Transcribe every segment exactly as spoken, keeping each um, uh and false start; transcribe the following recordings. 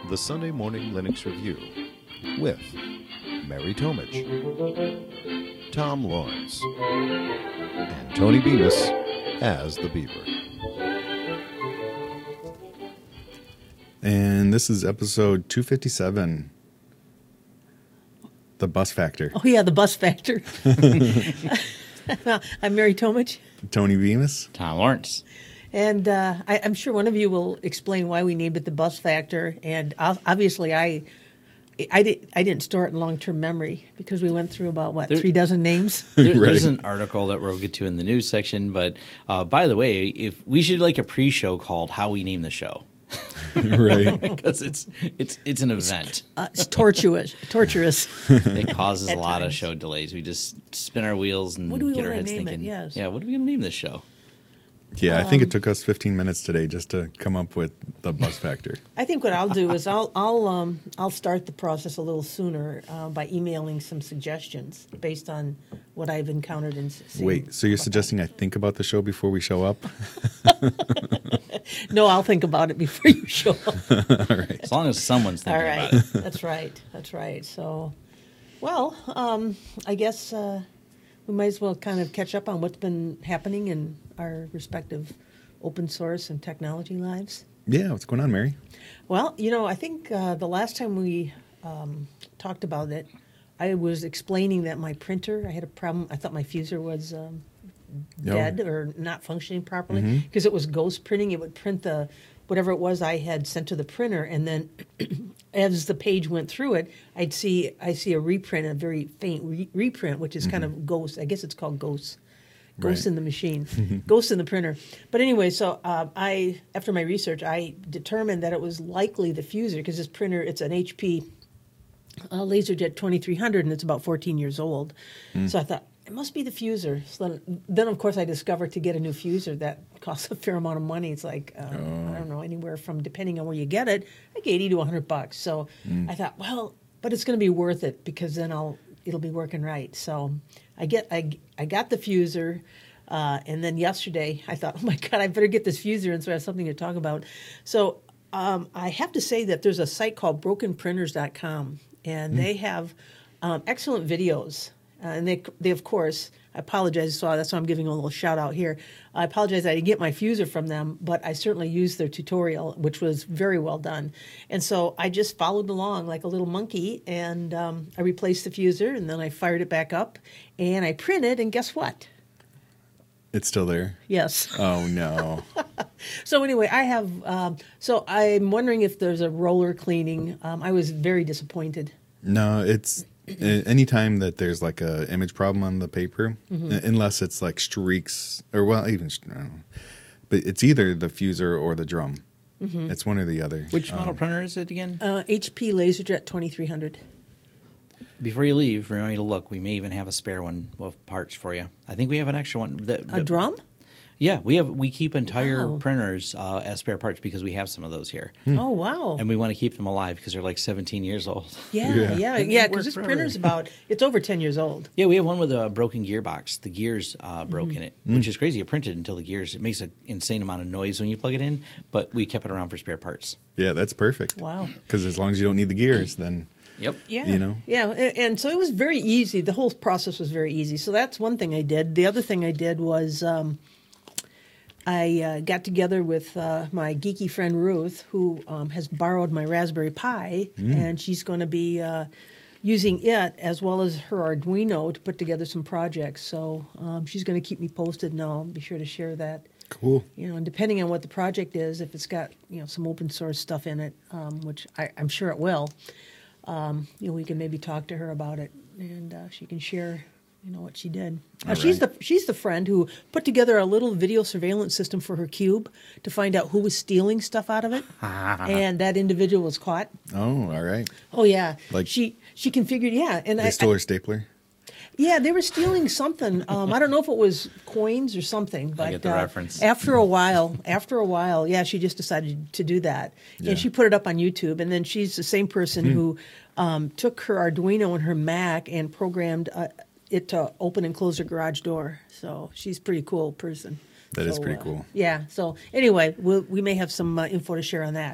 the Sunday Morning Linux Review with Mary Tomich, Tom Lawrence, and Tony Bemis as the Beaver. And this is episode two fifty-seven, The Bus Factor. Oh, yeah, The Bus Factor. I'm Mary Tomich. Tony Bemis. Tom Lawrence. And uh, I, I'm sure one of you will explain why we named it The Bus Factor. And obviously, I I, did, I didn't store it in long-term memory because we went through about, what, there, three dozen names? There, right. There's an article that we'll get to in the news section. But uh, by the way, if we should like a pre-show called How We Name the Show. Right. Because it's it's it's an event. Uh, it's tortuous. torturous. It causes At a lot times. of show delays. We just spin our wheels and What do we get our wanna heads name it? thinking, Yes. yeah, what are we going to name this show? Yeah, I think it took us fifteen minutes today just to come up with The Bus Factor. I think what I'll do is I'll I'll um I'll start the process a little sooner uh, by emailing some suggestions based on what I've encountered and seen. Wait, so you're suggesting I think about the show before we show up? No, I'll think about it before you show up. All right. As long as someone's All thinking right, about it. that's right, that's right. So, well, um, I guess uh, we might as well kind of catch up on what's been happening in our respective open source and technology lives. Yeah, what's going on, Mary? Well, you know, I think uh, the last time we um, talked about it, I was explaining that my printer, I had a problem. I thought my fuser was um, Oh. dead or not functioning properly because it was ghost printing. It would print the whatever it was I had sent to the printer, and then as the page went through it, I'd see I see a reprint, a very faint re- reprint, which is mm-hmm. kind of ghost. I guess it's called ghost. Ghost Right. in the machine, ghost in the printer. But anyway, so uh, I, after my research, I determined that it was likely the fuser because this printer, it's an H P uh, LaserJet twenty-three hundred, and it's about fourteen years old. Mm. So I thought, it must be the fuser. So then, then, of course, I discovered to get a new fuser that costs a fair amount of money. It's like, uh, oh. I don't know, anywhere from, depending on where you get it, like eighty to one hundred bucks. So mm. I thought, well, but it's going to be worth it because then I'll it'll be working right. So I get I, I got the fuser, uh, and then yesterday I thought, oh, my God, I better get this fuser in so I have something to talk about. So um, I have to say that there's a site called broken printers dot com, and mm. they have um, excellent videos. Uh, and they, they of course, I apologize, so that's why I'm giving a little shout out here. I apologize I didn't get my fuser from them, but I certainly used their tutorial, which was very well done. And so I just followed along like a little monkey, and um, I replaced the fuser, and then I fired it back up, and I printed, and guess what? It's still there? Yes. Oh, no. So anyway, I have, um, so I'm wondering if there's a roller cleaning. Um, I was very disappointed. No, it's... Anytime that there's like a image problem on the paper, mm-hmm. unless it's like streaks or well, even I don't know, but it's either the fuser or the drum. Mm-hmm. It's one or the other. Which um, model printer is it again? Uh, H P LaserJet twenty-three hundred. Before you leave, remember to look. We may even have a spare one with parts for you. I think we have an extra one. That, that, a drum? Yeah, we have. We keep entire wow. printers uh, as spare parts because we have some of those here. Hmm. Oh, wow. And we want to keep them alive because they're like seventeen years old. Yeah, Yeah. yeah, And yeah, they because work this forever. printer's about, it's over ten years old. Yeah, we have one with a broken gearbox. The gears uh, broke Mm-hmm. in it, which is crazy. It printed until the gears. It makes an insane amount of noise when you plug it in, but we kept it around for spare parts. Yeah, that's perfect. Wow. Because as long as you don't need the gears, then... Yep. Yeah. You know? Yeah, and, and so it was very easy. The whole process was very easy. So that's one thing I did. The other thing I did was um, I uh, got together with uh, my geeky friend Ruth, who um, has borrowed my Raspberry Pi, mm. and she's going to be uh, using it as well as her Arduino to put together some projects. So um, she's going to keep me posted, and I'll be sure to share that. Cool. You know, and depending on what the project is, if it's got, you know, some open source stuff in it, um, which I, I'm sure it will, um, you know, we can maybe talk to her about it, and uh, she can share, you know, what she did. Uh, she's right. the she's the friend who put together a little video surveillance system for her Cube to find out who was stealing stuff out of it, and that individual was caught. Oh, all right. Oh yeah, Like she she configured yeah, and They I, stole I, her stapler? Yeah, they were stealing something. Um, I don't know if it was coins or something, but I get the uh, reference. after a while, after a while, yeah, she just decided to do that, Yeah. and she put it up on YouTube. And then she's the same person Hmm. who um, took her Arduino and her Mac and programmed uh, it to open and close her garage door. So she's a pretty cool person. That is So, pretty uh, cool. Yeah. So anyway, we'll, we may have some uh, info to share on that.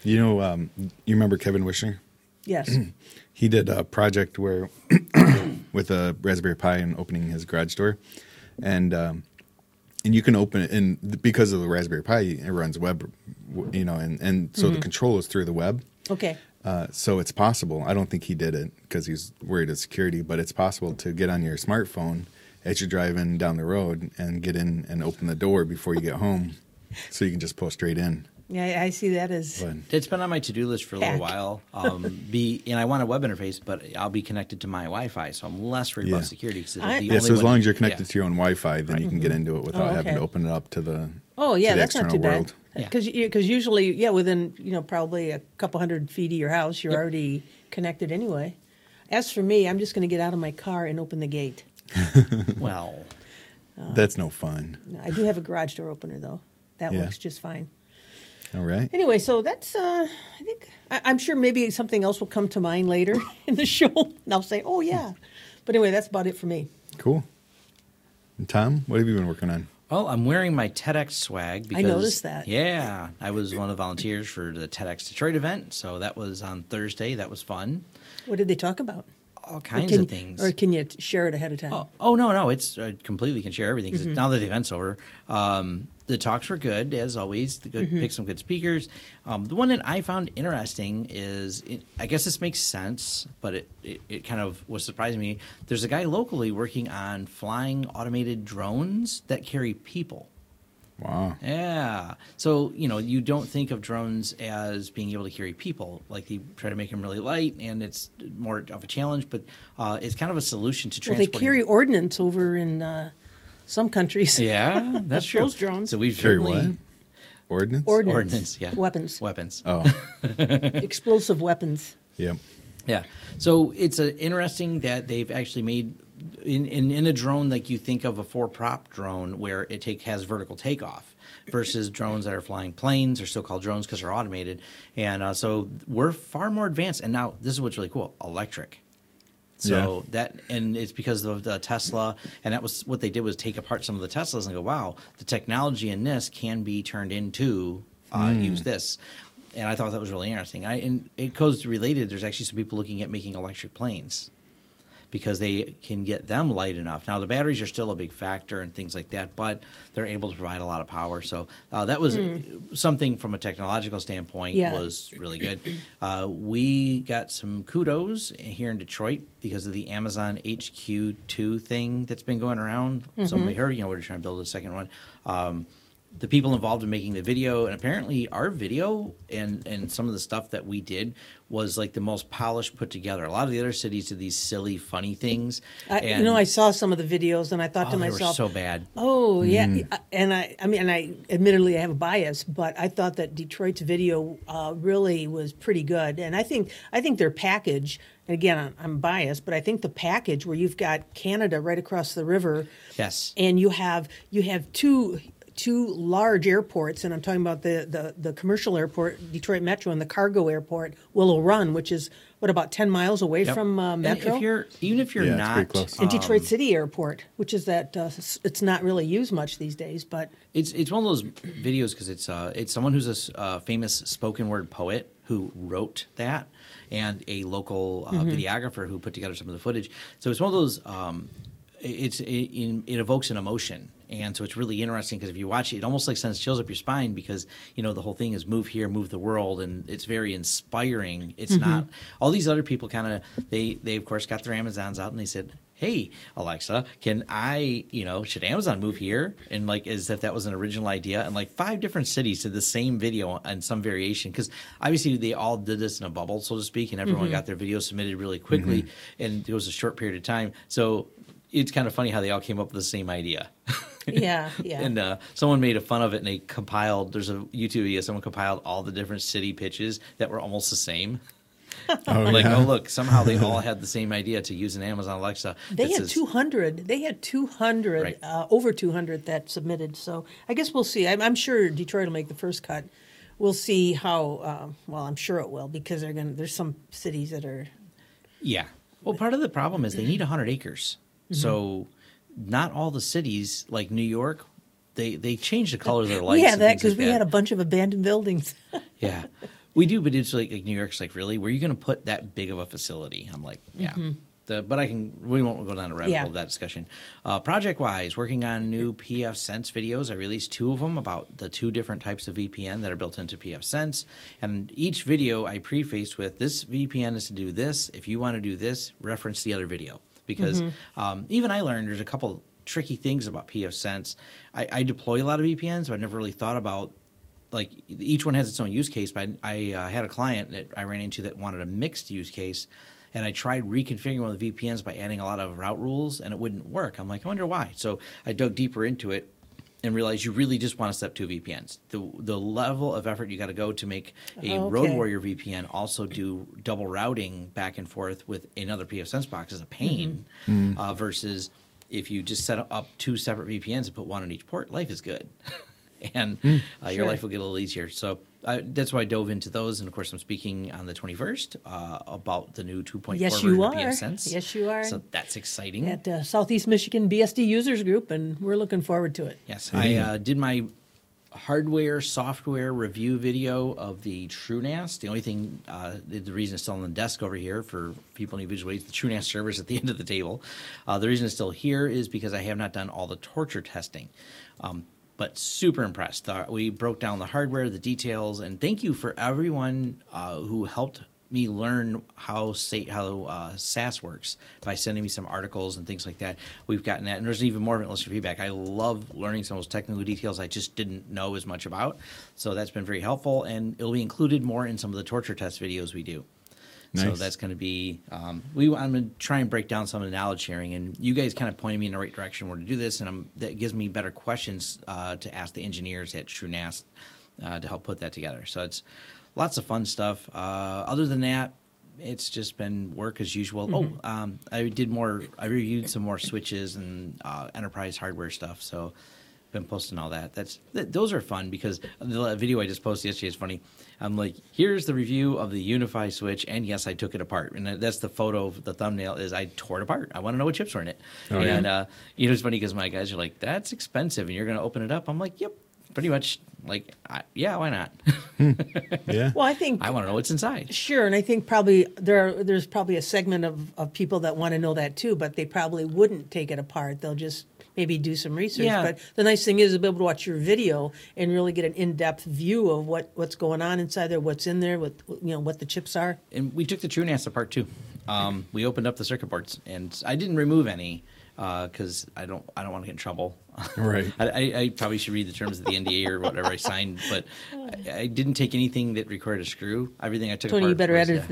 You know, um, you remember Kevin Wisher? Yes. He did a project where with a Raspberry Pi and opening his garage door, and um, and you can open it, and because of the Raspberry Pi, it runs web, you know, and and so Mm-hmm. the control is through the web. Okay. Uh, so it's possible. I don't think he did it because he's worried of security, but it's possible to get on your smartphone as you're driving down the road and get in and open the door before you get home, so you can just pull straight in. Yeah, I see that as But It's been on my to-do list for a little Hack. while. Um, be and I want a web interface, but I'll be connected to my Wi-Fi, so I'm less worried Yeah. about security. 'Cause it'll I- be yeah, only so as when- long as you're connected yeah. to your own Wi-Fi, then you can get into it without Oh, having okay. to open it up to the oh yeah, to the that's not external too world. bad. Yeah. Because because usually yeah within you know probably a couple hundred feet of your house you're Yep. already connected anyway. As for me, I'm just going to get out of my car and open the gate. Well, That's no fun. I do have a garage door opener though. That Yeah. works just fine. All right. Anyway, so that's uh, I think I, I'm sure maybe something else will come to mind later in the show, and I'll say, oh yeah. But anyway, that's about it for me. Cool. And Tom, what have you been working on? well, I'm wearing my TEDx swag because noticed that. Yeah, I was one of the volunteers for the TEDx Detroit event, so that was on Thursday. That was fun. What did they talk about? All Or kinds can- of things. Or can you t- share it ahead of time? Oh, oh no, no, it's I completely can share everything 'cause Mm-hmm. now that the event's over. Um, the talks were good as always. The good Mm-hmm. pick some good speakers. Um, the one that I found interesting is, it, I guess this makes sense, but it, it it kind of was surprising me. There's a guy locally working on flying automated drones that carry people. Wow. Yeah. So, you know, you don't think of drones as being able to carry people. Like, they try to make them really light, and it's more of a challenge, but uh, it's kind of a solution to well, they transport. carry ordnance over in uh, some countries. Yeah, that's true. Those drones. So we've Carry certainly what? Ordnance? Ordnance. ordnance, yeah, Weapons. weapons. Oh, Explosive weapons. yep. Yeah. So it's uh interesting that they've actually made in, in in a drone like you think of a four prop drone where it take has vertical takeoff versus drones that are flying planes or so-called drones because they're automated. And uh, so we're far more advanced. And now this is what's really cool: electric. So Yeah. that, and it's because of the Tesla, and that was what they did was take apart some of the Teslas and go, wow, the technology in this can be turned into uh, use this. And I thought that was really interesting. I, and it goes related. There's actually some people looking at making electric planes because they can get them light enough. Now, the batteries are still a big factor and things like that, but they're able to provide a lot of power. So uh, that was something from a technological standpoint Yeah. was really good. Uh, we got some kudos here in Detroit because of the Amazon H Q two thing that's been going around. Somebody heard, you know, we're trying to build a second one. Um, the people involved in making the video, and apparently our video and, and some of the stuff that we did was like the most polished put together. A lot of the other cities did these silly, funny things. I, and, you know, I saw some of the videos and I thought oh, to they were myself, so bad. oh yeah, and I, I mean, and I admittedly I have a bias, but I thought that Detroit's video uh, really was pretty good, and I think I think their package. And again, I'm, I'm biased, but I think the package where you've got Canada right across the river, Yes. and you have you have two two large airports, and I'm talking about the, the, the commercial airport, Detroit Metro, and the cargo airport, Willow Run, which is what about ten miles away Yep. from uh, And Metro. If you're, even if you're Yeah, it's not, pretty close. And Detroit um, City Airport, which is that uh, s- it's not really used much these days, but It's it's one of those videos because it's uh it's someone who's a s- uh, famous spoken word poet who wrote that, and a local uh, videographer who put together some of the footage. So it's one of those. Um, it's it, it, it evokes an emotion, and so it's really interesting because if you watch it, it almost like sends chills up your spine because you know the whole thing is move here, move the world, and it's very inspiring. It's not all these other people kind of they they of course got their Amazons out and they said, hey, Alexa, can I, you know, should Amazon move here? And like, as if that was an original idea. And like five different cities did the same video and some variation. Because obviously they all did this in a bubble, so to speak, and everyone got their video submitted really quickly. And it was a short period of time. So it's kind of funny how they all came up with the same idea. yeah, yeah. And uh, someone made a fun of it, and they compiled. There's a YouTube video. Someone compiled all the different city pitches that were almost the same. Oh, like, yeah. oh look, somehow they all had the same idea to use an Amazon Alexa. They that had says- two hundred. They had two hundred, Right. uh, over two hundred that submitted. So I guess we'll see. I'm, I'm sure Detroit will make the first cut. We'll see how. Uh, well, I'm sure it will because they're going. There's some cities that are. Yeah. Well, part of the problem is they need one hundred acres. Mm-hmm. So not all the cities, like New York, they, they change the color of their lights. Yeah, and that things because like we that. had a bunch of abandoned buildings. Yeah. We do, but it's like, like New York's like, really? Were you going to put that big of a facility? I'm like, yeah. Mm-hmm. The, but I can. We won't go down a rabbit Yeah. hole of that discussion. Uh, project-wise, working on new P F Sense videos. I released two of them about the two different types of V P N that are built into P F Sense. And each video I preface with, this V P N is to do this. If you want to do this, reference the other video. Because mm-hmm. um, even I learned there's a couple tricky things about P F Sense. I, I deploy a lot of V P Ns, but I never really thought about, like, each one has its own use case. But I, I uh, had a client that I ran into that wanted a mixed use case. And I tried reconfiguring one of the V P Ns by adding a lot of route rules, and it wouldn't work. I'm like, I wonder why. So I dug deeper into it and realized you really just want to set up two V P Ns. The the level of effort you got to go to make a oh, okay. Road Warrior V P N also do double routing back and forth with another P F Sense box is a pain. Mm-hmm. Uh, versus if you just set up two separate V P Ns and put one on each port, life is good. and mm, uh, your sure. life will get a little easier. So uh, that's why I dove into those. And, of course, I'm speaking on the twenty-first uh, about the new two point four yes, version you of are. P F Sense. Yes, you are. So that's exciting. At uh, Southeast Michigan B S D Users Group, and we're looking forward to it. Yes, mm-hmm. I uh, did my hardware, software review video of the TrueNAS. The only thing, uh, the reason it's still on the desk over here for people in visual aids, the TrueNAS server is at the end of the table. Uh, the reason it's still here is because I have not done all the torture testing. Um, but super impressed. Uh, we broke down the hardware, the details, and thank you for everyone uh, who helped me learn how say, how uh, S A S works by sending me some articles and things like that. We've gotten that, and there's even more of it in listener feedback. I love learning some of those technical details I just didn't know as much about, so that's been very helpful, and it'll be included more in some of the torture test videos we do. Nice. So that's going to be um, we. I'm going to try and break down some of the knowledge sharing, and you guys kind of pointed me in the right direction where to do this, and I'm, that gives me better questions uh, to ask the engineers at TrueNAS uh, to help put that together. So it's lots of fun stuff. Uh, other than that, it's just been work as usual. Mm-hmm. Oh, um, I did more. I reviewed some more switches and uh, enterprise hardware stuff. So been posting all that. That's th- those are fun because the video I just posted yesterday is funny. I'm like, here's the review of the UniFi switch, and yes, I took it apart. And that's the photo of the thumbnail is I tore it apart. I want to know what chips were in it. Oh, and yeah. uh, you know, it's funny because my guys are like, that's expensive, and you're going to open it up. I'm like, yep, pretty much. Like, I, yeah, why not? Yeah. Well, I think I want to know what's inside. Sure, and I think probably there are, there's probably a segment of, of people that want to know that too, but they probably wouldn't take it apart. They'll just maybe do some research. Yeah. But the nice thing is to be able to watch your video and really get an in-depth view of what, what's going on inside there, what's in there, what you know, what the chips are. And we took the TrueNAS apart too. Um, we opened up the circuit boards, and I didn't remove any because uh, I don't I don't want to get in trouble. Right. I, I, I probably should read the terms of the N D A or whatever I signed, but I, I didn't take anything that required a screw. Everything I took Tony, apart. you better was, edit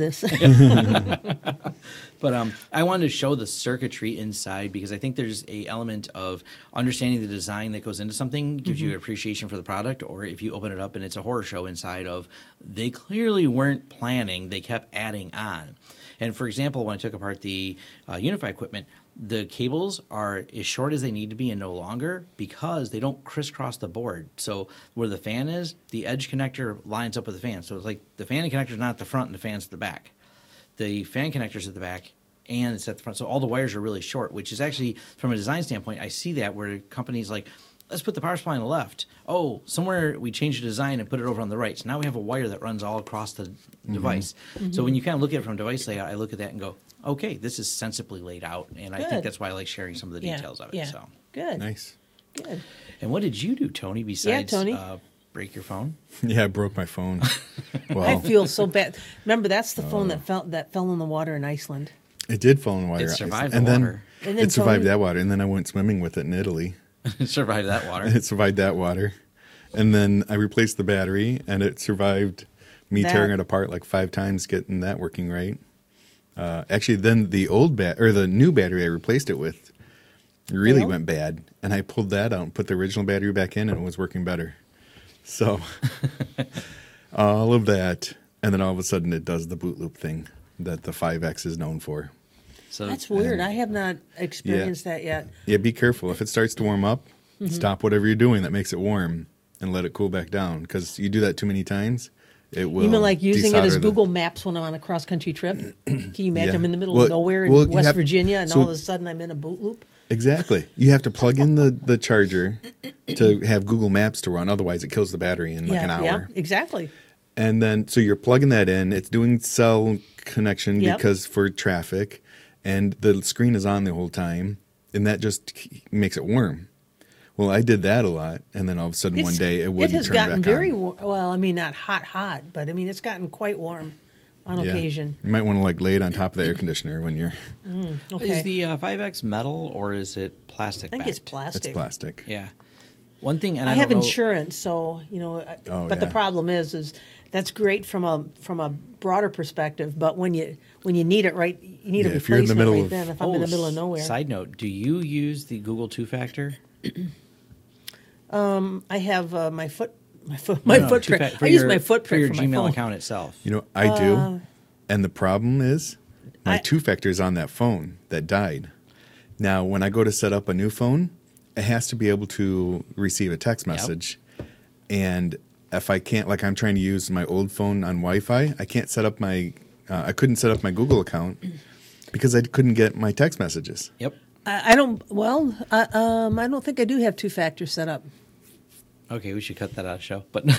yeah. this. But um, I wanted to show the circuitry inside because I think there's a element of understanding the design that goes into something, gives mm-hmm. you an appreciation for the product, or if you open it up and it's a horror show inside of, they clearly weren't planning, they kept adding on. And for example, when I took apart the uh, UniFi equipment, the cables are as short as they need to be and no longer because they don't crisscross the board. So where the fan is, the edge connector lines up with the fan. So it's like the fan connector is not at the front and the fan's at the back. The fan connector's at the back and it's at the front. So all the wires are really short, which is actually, from a design standpoint, I see that where companies like, let's put the power supply on the left. Oh, somewhere we changed the design and put it over on the right. So now we have a wire that runs all across the mm-hmm. device. Mm-hmm. So when you kind of look at it from device layout, I look at that and go, okay, this is sensibly laid out. And Good. I think that's why I like sharing some of the yeah. details of it. Yeah. So Good. Nice. Good. And what did you do, Tony, besides yeah, Tony. Uh, break your phone? Yeah, I broke my phone. Well, I feel so bad. Remember, that's the phone uh, that fell that fell in the water in Iceland. It did fall in the water. It survived and the then, water. And then it survived Tony, that water. And then I went swimming with it in Italy. It survived that water. It survived that water. And then I replaced the battery, and it survived me that. tearing it apart like five times, getting that working right. Uh, actually, then the old bat or the new battery I replaced it with really Well. went bad, and I pulled that out and put the original battery back in, and it was working better. So all of that, and then all of a sudden it does the boot loop thing that the five X is known for. So That's weird. I have not experienced yeah. that yet. Yeah, be careful. If it starts to warm up, mm-hmm. stop whatever you're doing that makes it warm and let it cool back down. Because you do that too many times, it will. You mean like using it as desolder the- Google Maps when I'm on a cross-country trip? Can you imagine Yeah. I'm in the middle Well- of nowhere in well, you West have- Virginia and so- all of a sudden I'm in a boot loop? Exactly. You have to plug in the, the charger to have Google Maps to run. Otherwise, it kills the battery in like yeah, an hour. yeah, exactly. And then, so you're plugging that in. It's doing cell connection Yep. because for traffic, and the screen is on the whole time, and that just makes it warm. Well, I did that a lot, and then all of a sudden one It's- day it wouldn't It has turn gotten back very on. wa- well. I mean, not hot, hot, but I mean, it's gotten quite warm on Yeah. occasion. You might want to like lay it on top of the air conditioner when you're. Okay. Is the uh, five X metal or is it plastic? I think it's backed? plastic. It's plastic. Yeah. One thing, and I, I have don't know, insurance, so you know. I- Oh, but the yeah. problem is, is that's great from a from a broader perspective. But when you when you need it, right, you need Yeah, a if you're in the replacement middle right of- then. If I'm in the Oh, middle of nowhere, Side note: do you use the Google Two Factor? I have uh, my foot my foot my No, no, footprint. two-fac- for I use your- my for footprint your for, Gmail my phone. account itself. You know, I do. Uh, and the problem is my I- two factor is on that phone that died. Now, when I go to set up a new phone, it has to be able to receive a text message. And if I can't, like I'm trying to use my old phone on Wi-Fi, I can't set up my, uh, I couldn't set up my Google account because I couldn't get my text messages. Yep. I, I don't. Well, I, um, I don't think I do have two factor set up. Okay, we should cut that out of the show. But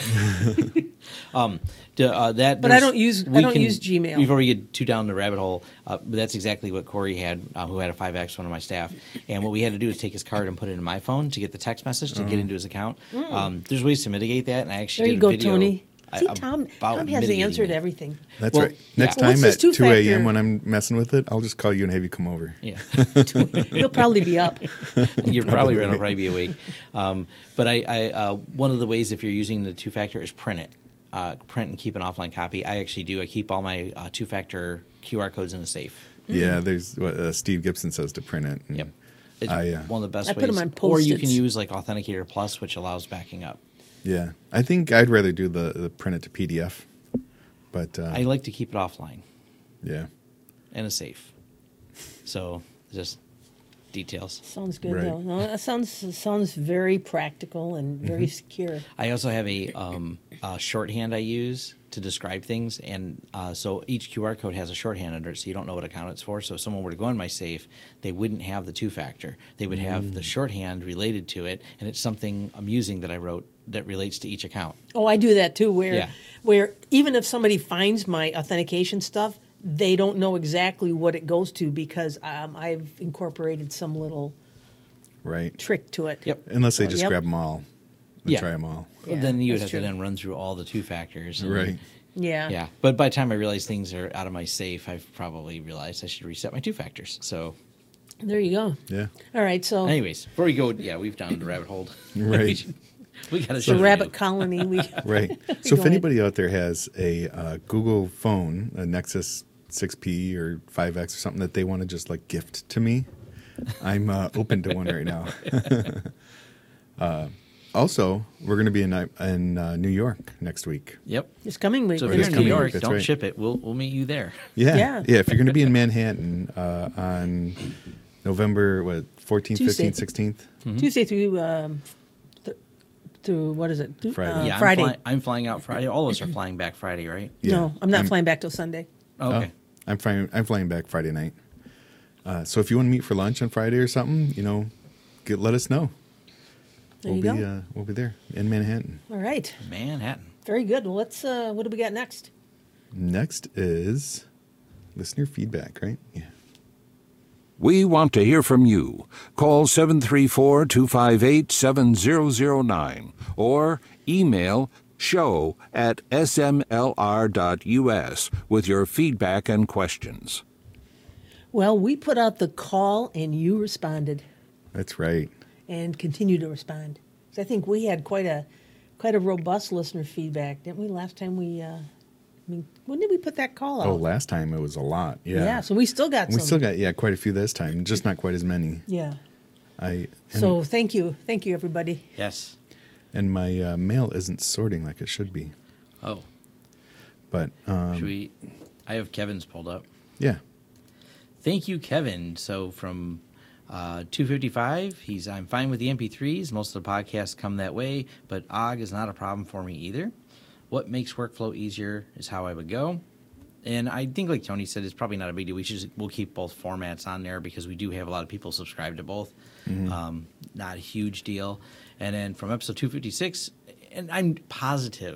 um, d- uh, that. But I there's- don't use- I we don't use Gmail. Before we get too down the rabbit hole, uh, but that's exactly what Corey had, uh, who had a five X, one of my staff. And what we had to do is take his card and put it in my phone to get the text message to get into his account. Um, there's ways to mitigate that, and I There actually you did go, a video. Tony. I- See, Tom. about Tom has the mitigating answer it. to everything. That's Well, right. Next yeah. Well, time what's at this two a.m. two-factor? when I'm messing with it, I'll just call you and have you come over. Yeah. He'll probably be up. You're probably going to probably be awake. Um, but I, I uh, one of the ways if you're using the two factor is print it, uh, print and keep an offline copy. I actually do. I keep all my uh, two factor Q R codes in a safe. Yeah, there's what uh, Steve Gibson says to print it. and Yep, it's I, uh, one of the best I ways. put 'em on or you can Post-its. use like Authenticator Plus, which allows backing up. Yeah, I think I'd rather do the, the print it to P D F. But uh, I like to keep it offline yeah, in a safe. So just details. Sounds good Right. though. No, that sounds sounds very practical and very Mm-hmm. secure. I also have a, um, a shorthand I use to describe things, and uh, so each Q R code has a shorthand under it, so you don't know what account it's for. So if someone were to go in my safe, they wouldn't have the two-factor. They would have Mm. the shorthand related to it, and it's something amusing that I wrote that relates to each account. Oh, I do that too. Where Yeah. where even if somebody finds my authentication stuff, they don't know exactly what it goes to because um, I've incorporated some little right. trick to it. Yep. Unless they just Yep. grab them all and Yeah. try them all. Yeah, then you would that's have to true. then run through all the two-factors. and- Right. Yeah. Yeah. But by the time I realize things are out of my safe, I've probably realized I should reset my two-factors. So There you go. Yeah. All right. So anyways, before we go, yeah, we've down the rabbit hole. Right. we, should- we got to the show rabbit you. colony. We Right. Go So if ahead. anybody out there has a uh, Google phone, a Nexus six P or five X or something that they want to just like gift to me, I'm uh, open to one right now. uh, also, we're going to be in uh, in uh, New York next week. Yep. this coming week. So if we're you're This in gonna New be- coming York, week, that's don't right. ship it. We'll we'll meet you there. Yeah. Yeah. Yeah. If you're going to be in Manhattan uh, on November what fourteenth, Tuesday. fifteenth, sixteenth. Tuesday through um, th- through what is it? Through- Friday. uh, Yeah, Friday. I'm, fly- I'm flying out Friday. All of us are flying back Friday, right? Yeah. No, I'm not I'm- flying back till Sunday. Oh, okay. Oh, I'm flying. I'm flying back Friday night. Uh, so if you want to meet for lunch on Friday or something, you know, get, let us know. There we'll you be go. Uh, we'll be there in Manhattan. All right. Manhattan. Very good. Well, let's. Uh, what do we got next? Next is listener feedback, right? Yeah. We want to hear from you. Call seven three four, two five eight, seven zero zero nine or email show at s m l r dot u s with your feedback and questions. Well, we put out the call and you responded That's right. and continue to respond. 'Cause I think we had quite a quite a robust listener feedback, didn't we? Last time we. Uh, I mean, when did we put that call out? Oh, last time it was a lot. Yeah. Yeah, so we still got we some. still got yeah quite a few this time, just not quite as many. Yeah. I and, So thank you, thank you, everybody. Yes. and my uh, mail isn't sorting like it should be, Oh, but um, should we? I have Kevin's pulled up. yeah. Thank you, Kevin. So from uh, two fifty-five, he's I'm fine with the M P threes. Most of the podcasts come that way, but O G is not a problem for me either. What makes workflow easier is how I would go. And I think, like Tony said, it's probably not a big deal. We should just, we'll keep both formats on there because we do have a lot of people subscribe to both. Um, not a huge deal. And then from episode two fifty-six, and I'm positive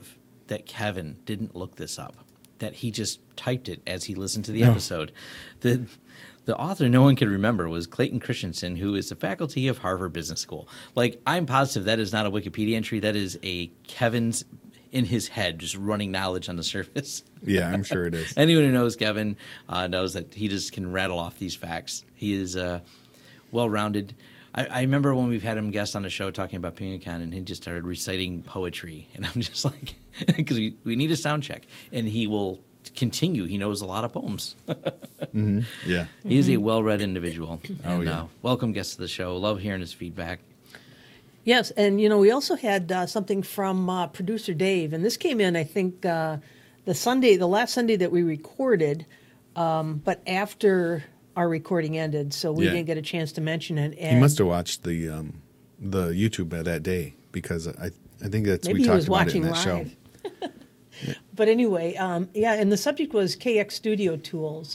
that Kevin didn't look this up, that he just typed it as he listened to the No. episode. The the author no one could remember was Clayton Christensen, who is the faculty of Harvard Business School. Like, I'm positive that is not a Wikipedia entry. That is a Kevin's in his head, just running knowledge on the surface. Yeah, I'm sure it is. Anyone who knows Kevin uh, knows that he just can rattle off these facts. He is uh, well-rounded. I, I remember when we've had him guest on the show talking about PuniCon, and he just started reciting poetry. And I'm just like, because we, we need a sound check. And he will continue. He knows a lot of poems. Mm-hmm. Yeah. He is a well-read individual. Oh, and yeah. uh, welcome guest to the show. Love hearing his feedback. Yes, and you know we also had uh, something from uh, producer Dave, and this came in I think uh, the Sunday, the last Sunday that we recorded, um, but after our recording ended, so we Yeah. didn't get a chance to mention it. He And must have watched the um, the YouTube that day because I I think that's maybe we he talked was about watching it in that live. show. But anyway, um, yeah, and the subject was K X Studio Tools.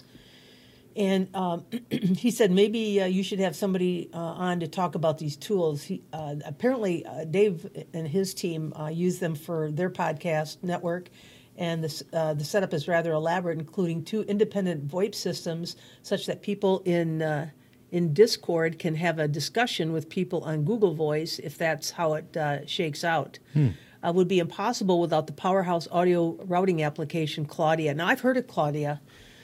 And um, he said maybe uh, you should have somebody uh, on to talk about these tools. He, uh, apparently, uh, Dave and his team uh, use them for their podcast network, and this, uh, the setup is rather elaborate, including two independent VoIP systems, such that people in uh, in Discord can have a discussion with people on Google Voice if that's how it uh, shakes out. Hmm. Uh, would be impossible without the powerhouse audio routing application Claudia. Now, I've heard of Claudia.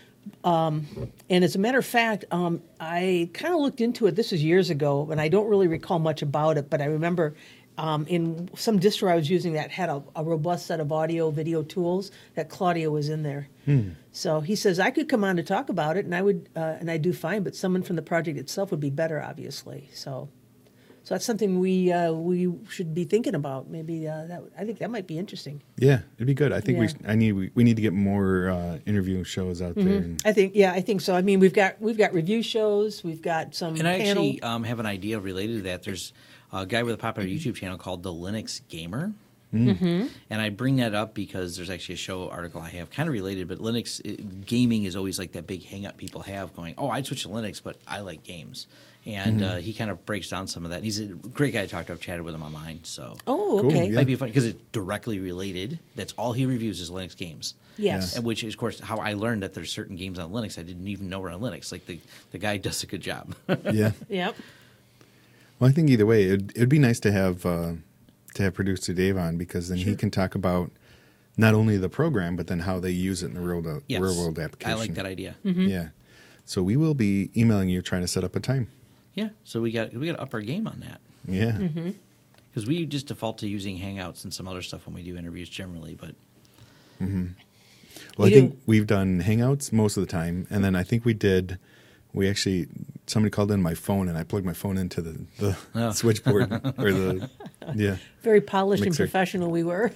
Um, and as a matter of fact, um, I kind of looked into it. This was years ago, and I don't really recall much about it. But I remember um, in some distro I was using that had a, a robust set of audio video tools that Claudia was in there. Hmm. So he says I could come on to talk about it, and I would, uh, and I do fine. But someone from the project itself would be better, obviously. So, so that's something we uh, we should be thinking about. Maybe uh, that I think that might be interesting. Yeah, it'd be good. I think we Yeah. sh- I need we, we need to get more uh, interview shows out there. And, I think, yeah, I think so. I mean, we've got we've got review shows, we've got some And I panel. actually um, have an idea related to that. There's a guy with a popular YouTube channel called The Linux Gamer. Mm-hmm. And I bring that up because there's actually a show article I have kind of related, but Linux it, gaming is always like that big hang up people have going, oh, I'd switch to Linux, but I like games. And uh, he kind of breaks down some of that. And he's a great guy to talk to. I've chatted with him online. So Oh, Cool, okay. yeah. might be fun because it's directly related. That's all he reviews is Linux games. Yes. And which is, of course, how I learned that there's certain games on Linux I didn't even know were on Linux. Like the, the guy does a good job. yeah. Yep. Well, I think either way, it'd, it'd be nice to have uh, to have producer Dave on because then he can talk about not only the program but then how they use it in the real world, Yes. real world application. I like that idea. Yeah. So we will be emailing you trying to set up a time. Yeah. So we got we got to up our game on that. Yeah. Mm-hmm. Because we just default to using Hangouts and some other stuff when we do interviews generally, but Well, We I think do- we've done Hangouts most of the time, and then I think we did. We actually somebody called in my phone, and I plugged my phone into the, the Oh. switchboard or the yeah. Very polished Mixer. and professional we were.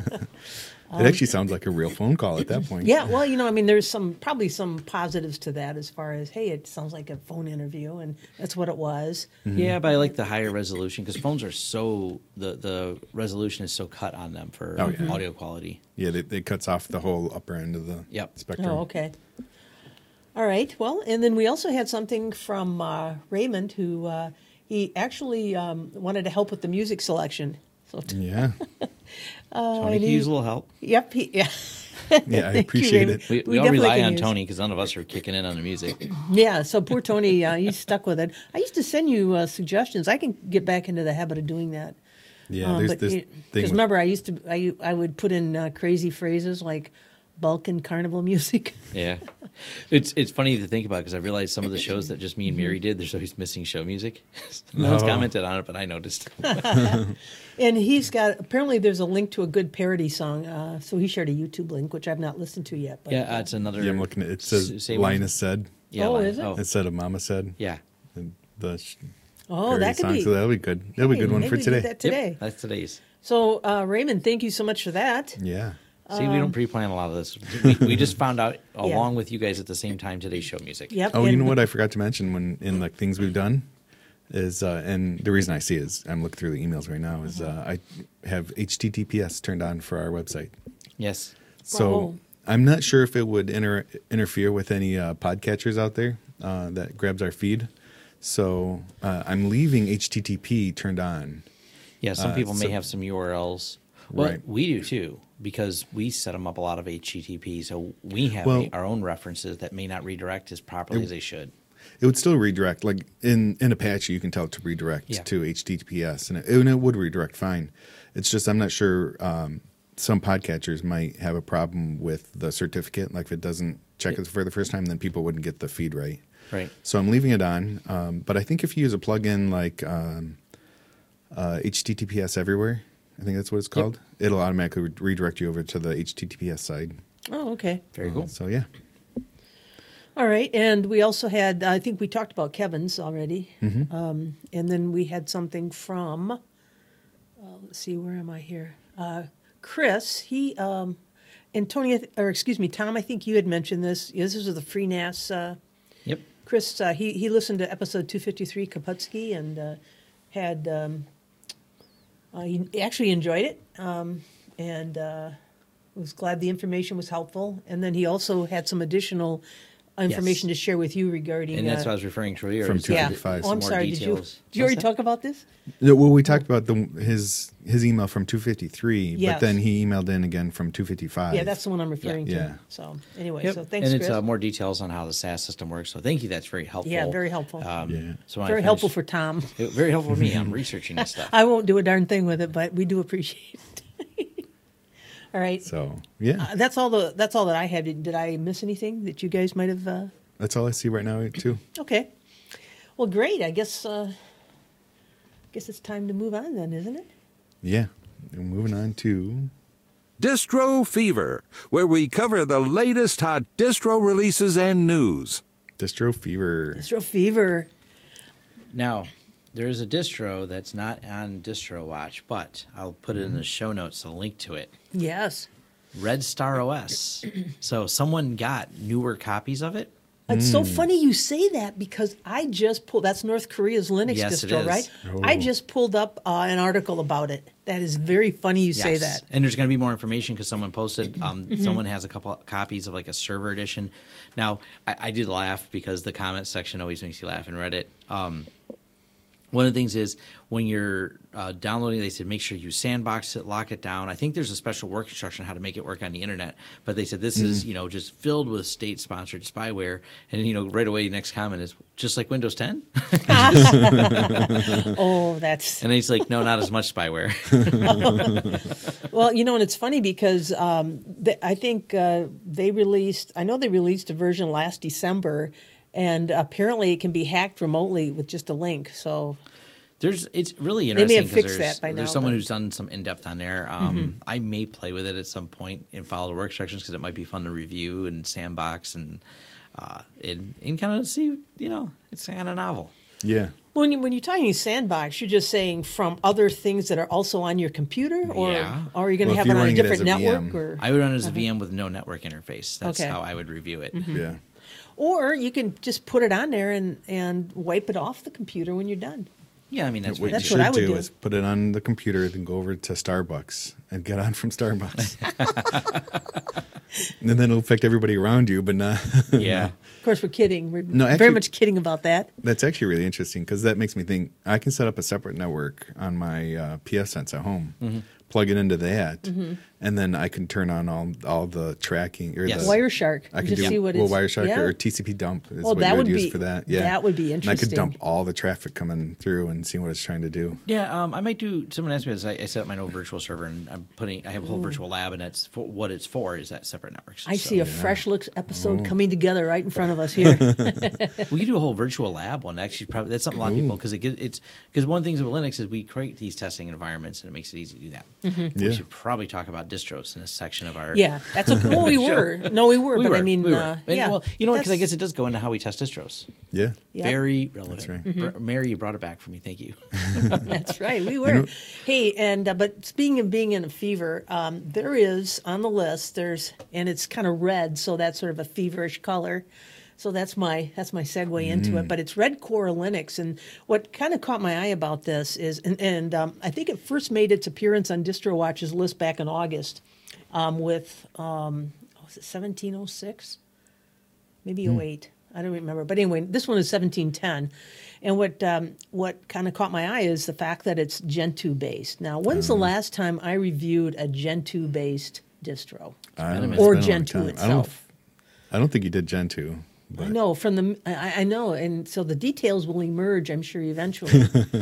It actually sounds like a real phone call at that point. Yeah, well, you know, I mean, there's some probably some positives to that as far as, hey, it sounds like a phone interview, and that's what it was. yeah, but I like the higher resolution because phones are so the the resolution is so cut on them for Oh, yeah. audio quality. Yeah, it, it cuts off the whole upper end of the Yep. spectrum. Oh, okay. All right. Well, and then we also had something from uh, Raymond, who uh, he actually um, wanted to help with the music selection. So, Yeah, uh, Tony and could he- use a little help. Yep. He, yeah. yeah, I Thank you, appreciate Raymond. it. We, we, We all definitely rely can on use- Tony because none of us are kicking in on the music. Yeah, so poor Tony, uh, he's stuck with it. I used to send you uh, suggestions. I can get back into the habit of doing that. Yeah, Um, there's but this it- thing. Because with- remember, I used to, I, I would put in uh, crazy phrases like Balkan carnival music. Yeah, it's it's funny to think about because I realized some of the shows that just me and Mary did, there's always missing show music. No one's Oh. commented on it, but I noticed. And he's got, apparently there's a link to a good parody song. Uh, so he shared a YouTube link, which I've not listened to yet. But, Yeah, uh, it's another. yeah, I'm looking at it. says S- say one. Linus said Yeah, Oh, line- is it? Oh, instead of Mama said. yeah. And the sh- oh, parody that could song, be. So that'll be good. That'll be a Hey, good one maybe for we do today. that today. Yep, that's today's. So, uh, Raymond, thank you so much for that. Yeah. See, we don't pre-plan a lot of this. We, we just found out Yeah. along with you guys at the same time today's show music. Yep. Oh, you and- know what I forgot to mention when in the things we've done is, uh, and the reason I see is I'm looking through the emails right now is uh, I have H T T P S turned on for our website. Yes. So Oh. I'm not sure if it would inter- interfere with any uh, podcatchers out there uh, that grabs our feed. So uh, I'm leaving H T T P turned on. Yeah, some Uh, people may so- have some U R Ls Well, Right. we do too, because we set them up a lot of H T T P, so we have Well- a, our own references that may not redirect as properly as they should. It would still redirect. Like in, in Apache, you can tell it to redirect Yeah. to H T T P S, and it, and it would redirect fine. It's just I'm not sure. Um, some podcatchers might have a problem with the certificate. Like if it doesn't check it for the first time, then people wouldn't get the feed right. Right. So I'm leaving it on. Um, but I think if you use a plugin like um, uh, H T T P S Everywhere, I think that's what it's called, it'll automatically re- redirect you over to the H T T P S side. Oh, okay. Very cool. Uh, so yeah. All right, and we also had, I think we talked about Kevin's already, Mm-hmm. um, and then we had something from, uh, let's see, where am I here? Uh, Chris, he, um, and Tony, or excuse me, Tom, I think you had mentioned this. This is the FreeNAS. Uh, Yep. Chris, uh, he, he listened to episode two fifty-three, Kaputsky, and uh, had, um, uh, he actually enjoyed it, um, and uh, was glad the information was helpful. And then he also had some additional information Yes. to share with you regarding. And that's uh, what I was referring to earlier. From is two yeah. fifty-five. Oh, I'm Some more sorry. Did you? details. Did you already What's that? talk about this? Yeah, well, we talked about the his his email from two fifty-three, Yes. but then he emailed in again from two fifty-five. Yeah, that's the one I'm referring Yeah. to. So anyway, Yep. so thanks, and it's Chris. uh, more details on how the S A S system works. So thank you. That's very helpful. Yeah, very helpful. Um, Yeah. So when I Very helpful finish- for Tom. It- very helpful for me. I'm researching this stuff. I won't do a darn thing with it, but we do appreciate it. All right. So yeah, Uh, that's all the that's all that I had. Did, did I miss anything that you guys might have? Uh... that's all I see right now too. Okay. Well, great. I guess. Uh, guess it's time to move on then, isn't it? Yeah, we're moving on to Distro Fever, where we cover the latest hot distro releases and news. Distro Fever. Distro Fever. Now, there is a distro that's not on DistroWatch, but I'll put it in Mm-hmm. the show notes, a link to it. Yes. Red Star O S. So someone got newer copies of it. It's so funny you say that because I just pulled. That's North Korea's Linux Yes, it distro, is. right? Oh. I just pulled up uh, an article about it. That is very funny you say Yes. that. And there's going to be more information because someone posted. Um, Mm-hmm. Someone has a couple copies of like a server edition. Now, I, I did laugh because the comment section always makes you laugh in Reddit. Um, one of the things is when you're uh, downloading, they said make sure you sandbox it, lock it down. I think there's a special work instruction on how to make it work on the internet. But they said this is you know just filled with state-sponsored spyware. And you know right away, next comment is just like Windows ten. Oh, that's And he's like, no, not as much spyware. well, you know, and it's funny because um, th- I think uh, they released. I know they released a version last December, and apparently it can be hacked remotely with just a link. So There's it's really They may interesting have 'cause fixed there's, that by there's now, someone but- who's done some in depth on there. Um, I may play with it at some point and follow the work instructions because it might be fun to review and sandbox and uh, and, and kind of see you know it's kind of novel. Yeah, when you, when you're talking sandbox, you're just saying from other things that are also on your computer, or, Yeah. or are you going to Well, if have you're it on a running it different as a V network, M. or I would run it as a V M with no network interface. That's Okay. how I would review it. yeah. or you can just put it on there and and wipe it off the computer when you're done. Yeah, I mean that's What what That's you what should I would do, do. is put it on the computer, then go over to Starbucks and get on from Starbucks. And then it'll affect everybody around you, but not. yeah. Of course, we're kidding. We're No, very actually- much kidding about that. That's actually really interesting because that makes me think I can set up a separate network on my uh, P S Sense at home, Mm-hmm. plug it into that, and then I can turn on all all the tracking or Yes. the Wireshark. I can just do see what well, it's Wireshark yeah. or T C P dump is Well, what that you would, would use be- for that. Yeah, that would be And I could dump interesting. all the traffic coming through and see what it's trying to do. Yeah, um, I might do. Someone asked me this. I, I set up my own virtual server, and I'm putting. I have a whole virtual lab, and that's for, what it's for is that separate networks. I So- see a fresh looks Oh. episode coming together right in front of us here. We could do a whole virtual lab one. Actually, probably that's something a lot of people because it get, it's because one of the things with Linux is we create these testing environments, and it makes it easy to do that. Yeah. We should probably talk about distros in this section of our yeah, that's okay. Well, we were. No, we were. We but were, I mean, we were. uh, And, yeah. well, you know what? Because I That's- guess it does go into how we test distros. Yeah, Yeah. Very relevant. That's right. Br- Mary, you brought it back for me. Thank you. That's right. We were. know- Hey, and uh, but speaking of being in a fever, um, there is on the list. There's and it's kind of red, so that's sort of a feverish color. So that's my that's my segue into Mm. it. But it's Red Core Linux, and what kind of caught my eye about this is, and, and um, I think it first made its appearance on DistroWatch's list back in August um, with um, was it seventeen oh six, maybe oh eight. I don't remember. But anyway, this one is seventeen ten. And what um, what kind of caught my eye is the fact that it's Gentoo based. Now, when's Um, the last time I reviewed a Gentoo based distro? I don't know, Or it's been a long Gentoo time. itself. I don't, I don't think you did Gentoo. I But know from the I, I know, and so the details will emerge, I'm sure, eventually.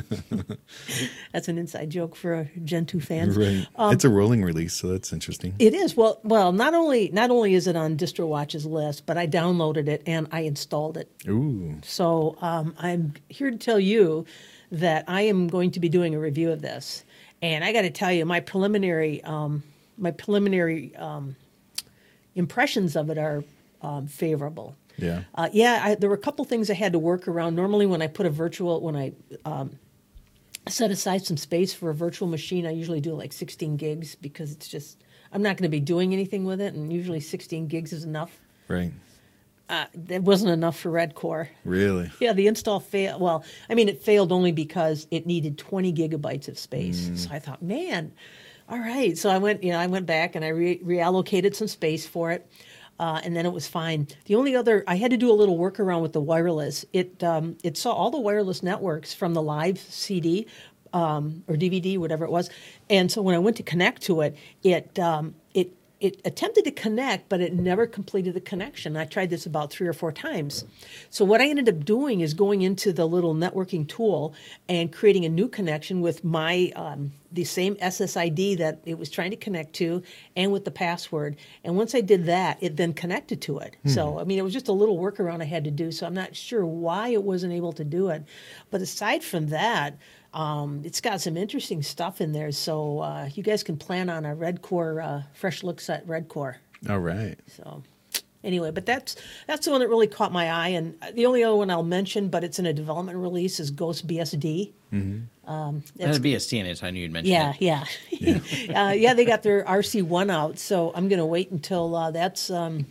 That's an inside joke for Gentoo fans. Right. Um, it's a rolling release, so that's interesting. It is well. Well, not only not only is it on DistroWatch's list, but I downloaded it and I installed it. Ooh. So um, I'm here to tell you that I am going to be doing a review of this, and I got to tell you, my preliminary um, my preliminary um, impressions of it are um, favorable. Yeah. Uh, yeah, I, there were a couple things I had to work around. Normally, when I put a virtual, when I um, set aside some space for a virtual machine, I usually do like sixteen gigs because it's just, I'm not going to be doing anything with it, and usually sixteen gigs is enough. Right. Uh, it wasn't enough for Redcore. Really? Yeah, the install failed. Well, I mean, it failed only because it needed twenty gigabytes of space. So I thought, man, all right. So I went, you know, I went back and I re- reallocated some space for it. Uh, and then it was fine. The only other, I had to do a little workaround with the wireless. It um, it saw all the wireless networks from the live C D um, or D V D, whatever it was. And so when I went to connect to it, it um, it it attempted to connect, but it never completed the connection. I tried this about three or four times. So what I ended up doing is going into the little networking tool and creating a new connection with my um, the same S S I D that it was trying to connect to and with the password. And once I did that, it then connected to it. Hmm. So, I mean, it was just a little workaround I had to do. So I'm not sure why it wasn't able to do it. But aside from that, Um, it's got some interesting stuff in there, so uh, you guys can plan on a Redcore, uh, fresh looks at Redcore. All right. So anyway, but that's that's the one that really caught my eye. And the only other one I'll mention, but it's in a development release, is Ghost B S D. Mm-hmm. Um, That would be a C N S. I knew you'd mention yeah, it. yeah, yeah. uh, yeah, they got their R C one out, so I'm going to wait until uh, that's um,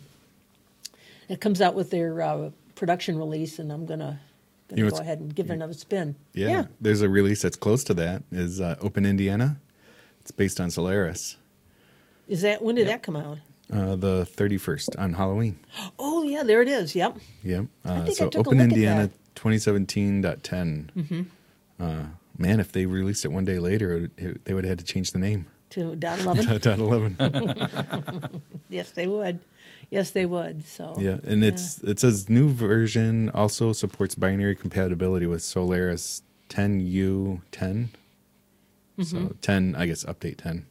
it comes out with their uh, production release, and I'm going to. Gonna You know, go it's- ahead and give it another spin. Yeah. yeah. There's a release that's close to that. Is uh, Open Indiana. It's based on Solaris. Is that when did that come out? Uh, the thirty-first on Halloween. Oh yeah, there it is. Yep. Yep. I Uh, think I so took a Open look at Indiana that. twenty seventeen point ten. Mm-hmm. Uh, man, if they released it one day later, it, it, they would have had to change the name. To dot eleven. Dot eleven. Yes, they would. Yes, they would. So Yeah, and it's it says new version also supports binary compatibility with Solaris ten U ten. So ten, I guess, update ten.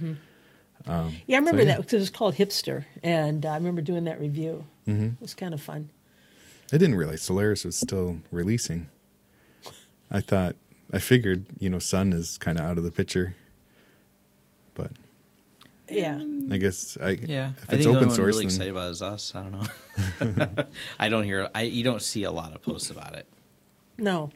yeah, I remember so, yeah. that because it was called Hipster, and uh, I remember doing that review. Mm-hmm. It was kind of fun. I didn't realize Solaris was still releasing. I thought, I figured, you know, Sun is kind of out of the picture. But Yeah. I guess I Yeah, if I it's think the open only one source, really then excited about is us. I don't know. I don't hear. I you don't see a lot of posts about it. No.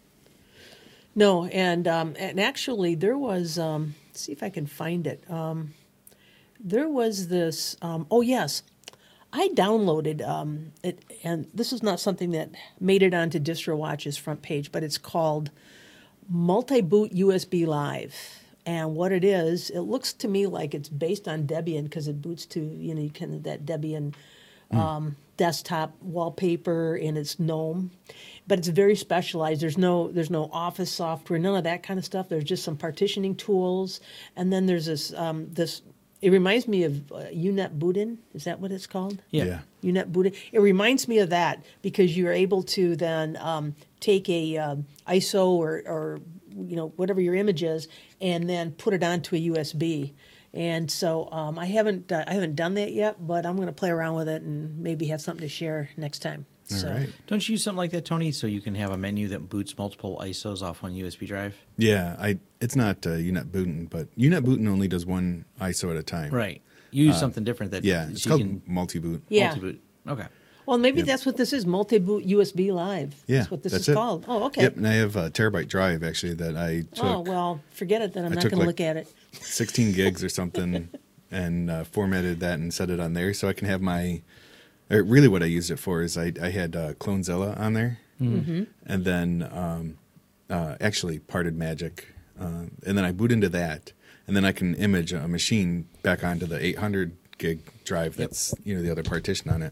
No, and um, and actually there was. Um, let's see if I can find it. Um, there was this. Um, oh yes, I downloaded um, it, and this is not something that made it onto DistroWatch's front page, but it's called Multi-Boot U S B Live. And what it is, it looks to me like it's based on Debian because it boots to, you know, you kind of that Debian um, desktop wallpaper and it's GNOME, but it's very specialized. There's no there's no Office software, none of that kind of stuff. There's just some partitioning tools, and then there's this um, this. It reminds me of uh, U net Bootin. Is that what it's called? Yeah. yeah. U net Bootin. It reminds me of that because you're able to then um, take a um, I S O or, or you know whatever your image is, and then put it onto a U S B. And so um, I haven't uh, I haven't done that yet, but I'm going to play around with it and maybe have something to share next time. All so, right. Don't you use something like that, Tony, so you can have a menu that boots multiple I S Os off one U S B drive? Yeah, I it's not uh, U net Bootin, but U net Bootin only does one I S O at a time. Right. You use something different that Yeah, so it's you called can multi-boot. Yeah. multi-boot. Okay. Well, maybe Yep. that's what this is, multi-boot U S B Live. Yeah, That's what this that's is it. called. Oh, okay. Yep, and I have a terabyte drive actually that I took Oh, well, forget it then. I'm I not took, going to like, look at it. sixteen gigs or something and uh, formatted that and set it on there so I can have my. Or really, what I used it for is I I had uh, Clonezilla on there, Mm-hmm. and then um, uh, actually Parted Magic, uh, and then I boot into that, and then I can image a machine back onto the eight hundred gig drive. That's you know the other partition on it.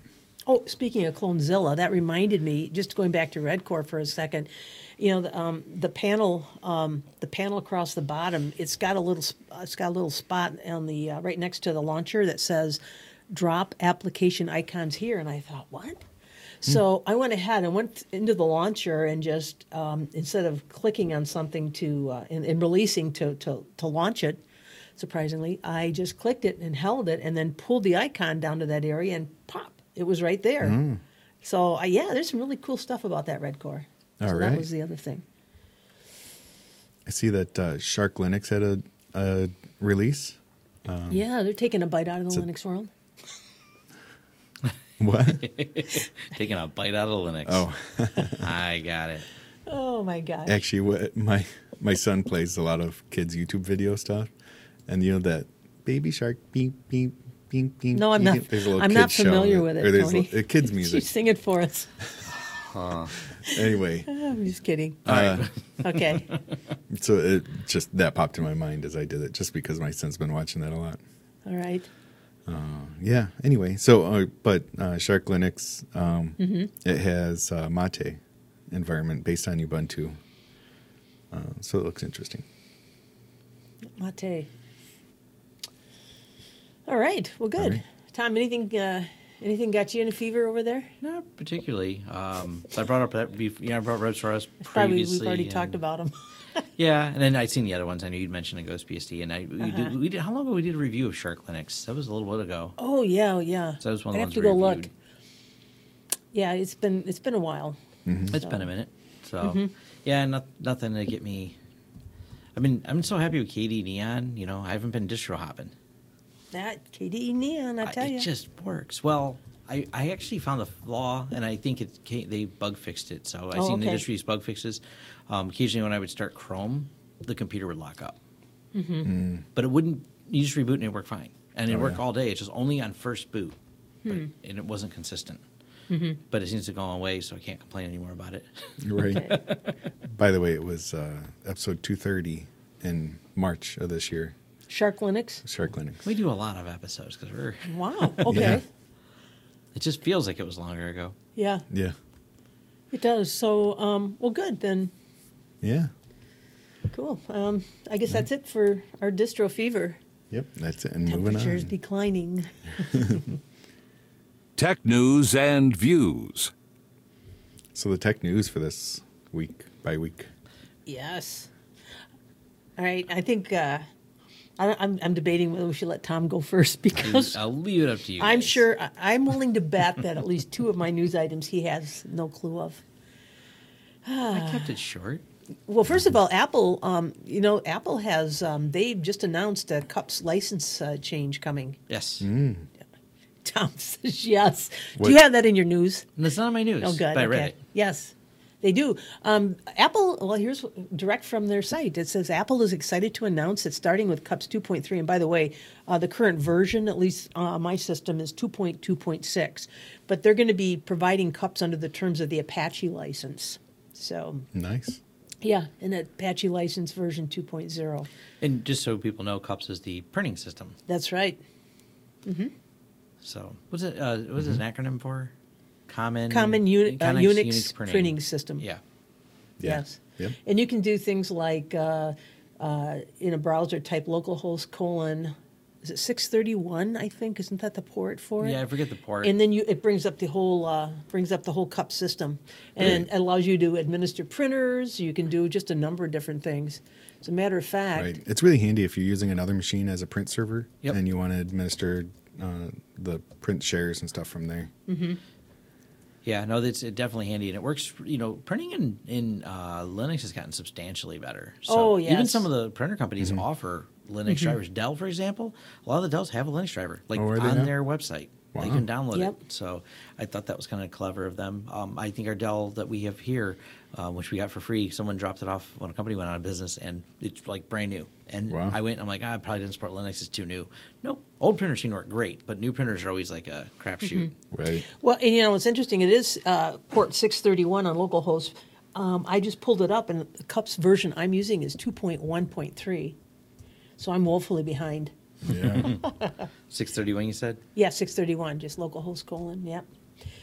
Oh, speaking of Clonezilla, that reminded me. Just going back to Redcore for a second, you know, the, um, the panel, um, the panel across the bottom, it's got a little, sp- it's got a little spot on the uh, right next to the launcher that says "Drop application icons here," and I thought, what? So I went ahead and went into the launcher and just um, instead of clicking on something to uh, and, and releasing to, to to launch it, surprisingly, I just clicked it and held it and then pulled the icon down to that area and pop. It was right there. Mm. So, uh, yeah, there's some really cool stuff about that Redcore. All so right. that was the other thing. I see that uh, Shark Linux had a, a release. Yeah, they're taking a bite out of the so- Linux world. What? Taking a bite out of Linux. Oh, I got it. Oh, my gosh. actually, what my my son plays a lot of kids' YouTube video stuff, and you know that baby shark beep beep beep beep. No, I'm you not. can- there's a little I'm kid not show familiar that- with it, or there's Tony. li- uh, kids music. Sing it for us. Anyway, I'm just kidding. uh, Okay. so it just that popped in my mind as I did it, just because my son's been watching that a lot. All right. Yeah. Anyway, so uh, but uh, Shark Linux, um, Mm-hmm. it has uh, Mate environment based on Ubuntu, uh, so it looks interesting. Mate. All right. Well, good. All right. Tom, anything uh, anything got you in a fever over there? Not particularly. Um, so I brought up that. Bef- yeah, I brought Red Source Probably previously. we've already and- talked about them. Yeah, and then I'd seen the other ones. I know you'd mentioned a Ghost B S D, and I we, Uh-huh. did, we did. How long ago we did a review of Shark Linux? That was a little bit ago. Oh yeah, oh, yeah. So that was one of I'd the have ones to we go reviewed. look. Yeah, it's been it's been a while. It's been a minute. So yeah, not, nothing to get me. I mean, I'm so happy with K D Neon. You know, I haven't been distro hopping. That K D E Neon, I tell it you. just works. Well, I, I actually found a flaw, and I think it ca- they bug fixed it. So I've Oh, seen the okay. industry's bug fixes. Um, occasionally, when I would start Chrome, the computer would lock up. Mm-hmm. But it wouldn't. You just reboot and it worked fine, and it Oh, worked yeah. all day. It's just only on first boot, but, Hmm. and it wasn't consistent. Mm-hmm. But it seems to go away, so I can't complain anymore about it. Right. By the way, it was uh, episode two thirty in March of this year. Shark Linux. Shark Linux. We do a lot of episodes because we're. Wow. Okay. Yeah. It just feels like it was longer ago. Yeah, Yeah. it does. So, um, well, good then. Yeah. Cool. Um, I guess that's it for our distro fever. Yep. That's it. And moving Temperatures on. declining. Tech news and views. So the tech news for this week by week. Yes. All right. I think uh, I, I'm, I'm debating whether we should let Tom go first because I'll leave it up to you. I'm guys. sure I- I'm willing to bet that at least two of my news items he has no clue of. I kept it short. Well, first of all, Apple, um, you know, Apple has, um, they've just announced a Cups license uh, change coming. Yes. Tom says yes. What- Do you have that in your news? And it's not on my news. Oh, good. But I read okay. it. Yes, they do. Um, Apple, well, here's direct from their site. It says Apple is excited to announce that starting with Cups two point three, and by the way, uh, the current version, at least uh, my system, is two point two point six, but they're going to be providing Cups under the terms of the Apache license. So, Nice. yeah, an Apache license version two point oh. And just so people know, CUPS is the printing system. That's right. So what's it? Uh, what's it an acronym for? Common Common uni- uh, Connex Unix printing system. Yeah. Yeah. Yes. Yep. And you can do things like uh, uh, in a browser type localhost colon, is it six thirty-one, I think? Isn't that the port for it? Yeah, I forget the port. And then you it brings up the whole uh, brings up the whole cup system, and it allows you to administer printers. You can do just a number of different things. As a matter of fact, Right. It's really handy if you're using another machine as a print server Yep. and you want to administer uh, the print shares and stuff from there. Yeah, no, that's definitely handy, and it works. You know, printing in in uh, Linux has gotten substantially better. So Oh, even yes. Mm-hmm. some of the printer companies offer Linux drivers. Dell, for example, a lot of the Dells have a Linux driver, like Oh, are they on now? their website. They Wow. can download Yep. it. So I thought that was kind of clever of them. Um, I think our Dell that we have here, uh, which we got for free, someone dropped it off when a company went out of business, and it's like brand new. And Wow. I went, I'm like, ah, I probably didn't support Linux. It's too new. Nope, old printers seem to work great, but new printers are always like a crapshoot. Right. well, and you know what's interesting? It is uh, port six thirty-one on localhost. Um, I just pulled it up, and the cups version I'm using is two point one point three. So I'm woefully behind. Yeah. six thirty-one, you said? Yeah, six thirty-one, just localhost colon, yep.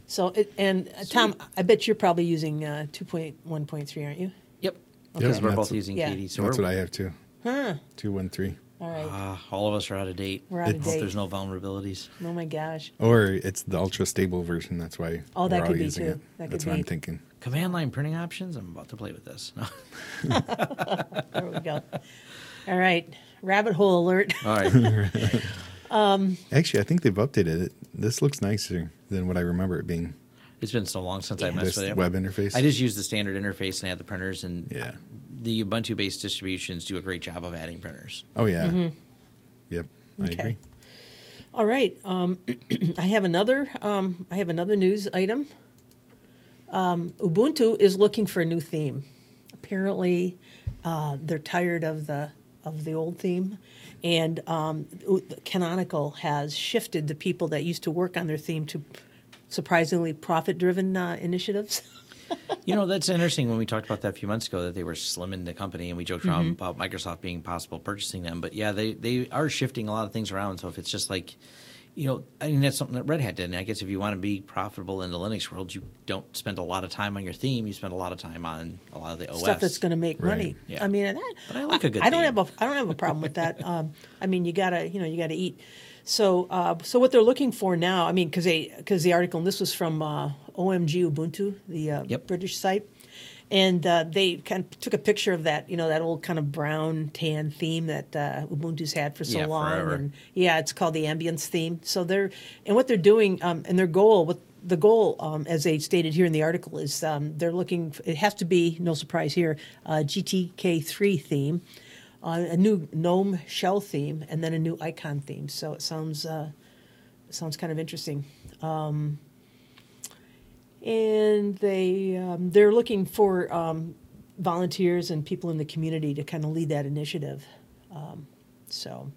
So, it, and uh, Tom, I bet you're probably using uh, two point one point three, aren't you? Yep. Yeah, Because we're that's both what- using yeah. K D. So That's we're, what I have too. Huh. Two one three. All right. uh, all of us are out of date. We're out of Hope date. There's no vulnerabilities. Oh my gosh. Or it's the ultra stable version. That's why. Oh, that we're could all be using too. It. That That's could what be. I'm thinking. Command line printing options. I'm about to play with this. There we go. All right. Rabbit hole alert. All right. Actually, I think they've updated it. This looks nicer than what I remember it being. It's been so long since I messed This with it. web interface. I just use the standard interface and add the printers, and Yeah. the Ubuntu-based distributions do a great job of adding printers. Oh yeah. Yep. I Okay. agree. All right. Um, I have another. Um, I have another news item. Um, Ubuntu is looking for a new theme. Apparently, uh, they're tired of the of the old theme, and um, U- Canonical has shifted the people that used to work on their theme to surprisingly profit-driven uh, initiatives. You know, that's interesting when we talked about that a few months ago, that they were slimming the company, and we joked around Mm-hmm. about Microsoft being possible purchasing them. But yeah, they, they are shifting a lot of things around. So if it's just like, you know, I mean, that's something that Red Hat did. And I guess if you want to be profitable in the Linux world, you don't spend a lot of time on your theme. You spend a lot of time on a lot of the O S. Stuff that's going to make Right. money. Yeah. I mean, that, But I like a good I don't theme. have a I don't have a problem with that. Um, I mean, you gotta you know you gotta eat. So uh, so what they're looking for now, I mean, because they because the article, and this was from uh, O M G Ubuntu, the uh, Yep. British site, and uh, they kind of took a picture of that, you know, that old kind of brown tan theme that uh, Ubuntu's had for so Yeah, long, forever. and yeah, it's called the ambience theme. So they're and what they're doing, um, and their goal, what the goal, um, as they stated here in the article, is um, they're looking. It has to be, no surprise here, uh, G T K three theme, uh, a new GNOME shell theme, and then a new icon theme. So it sounds uh, it sounds kind of interesting. Um, and they um, they're looking for um, volunteers and people in the community to kind of lead that initiative. Um, so.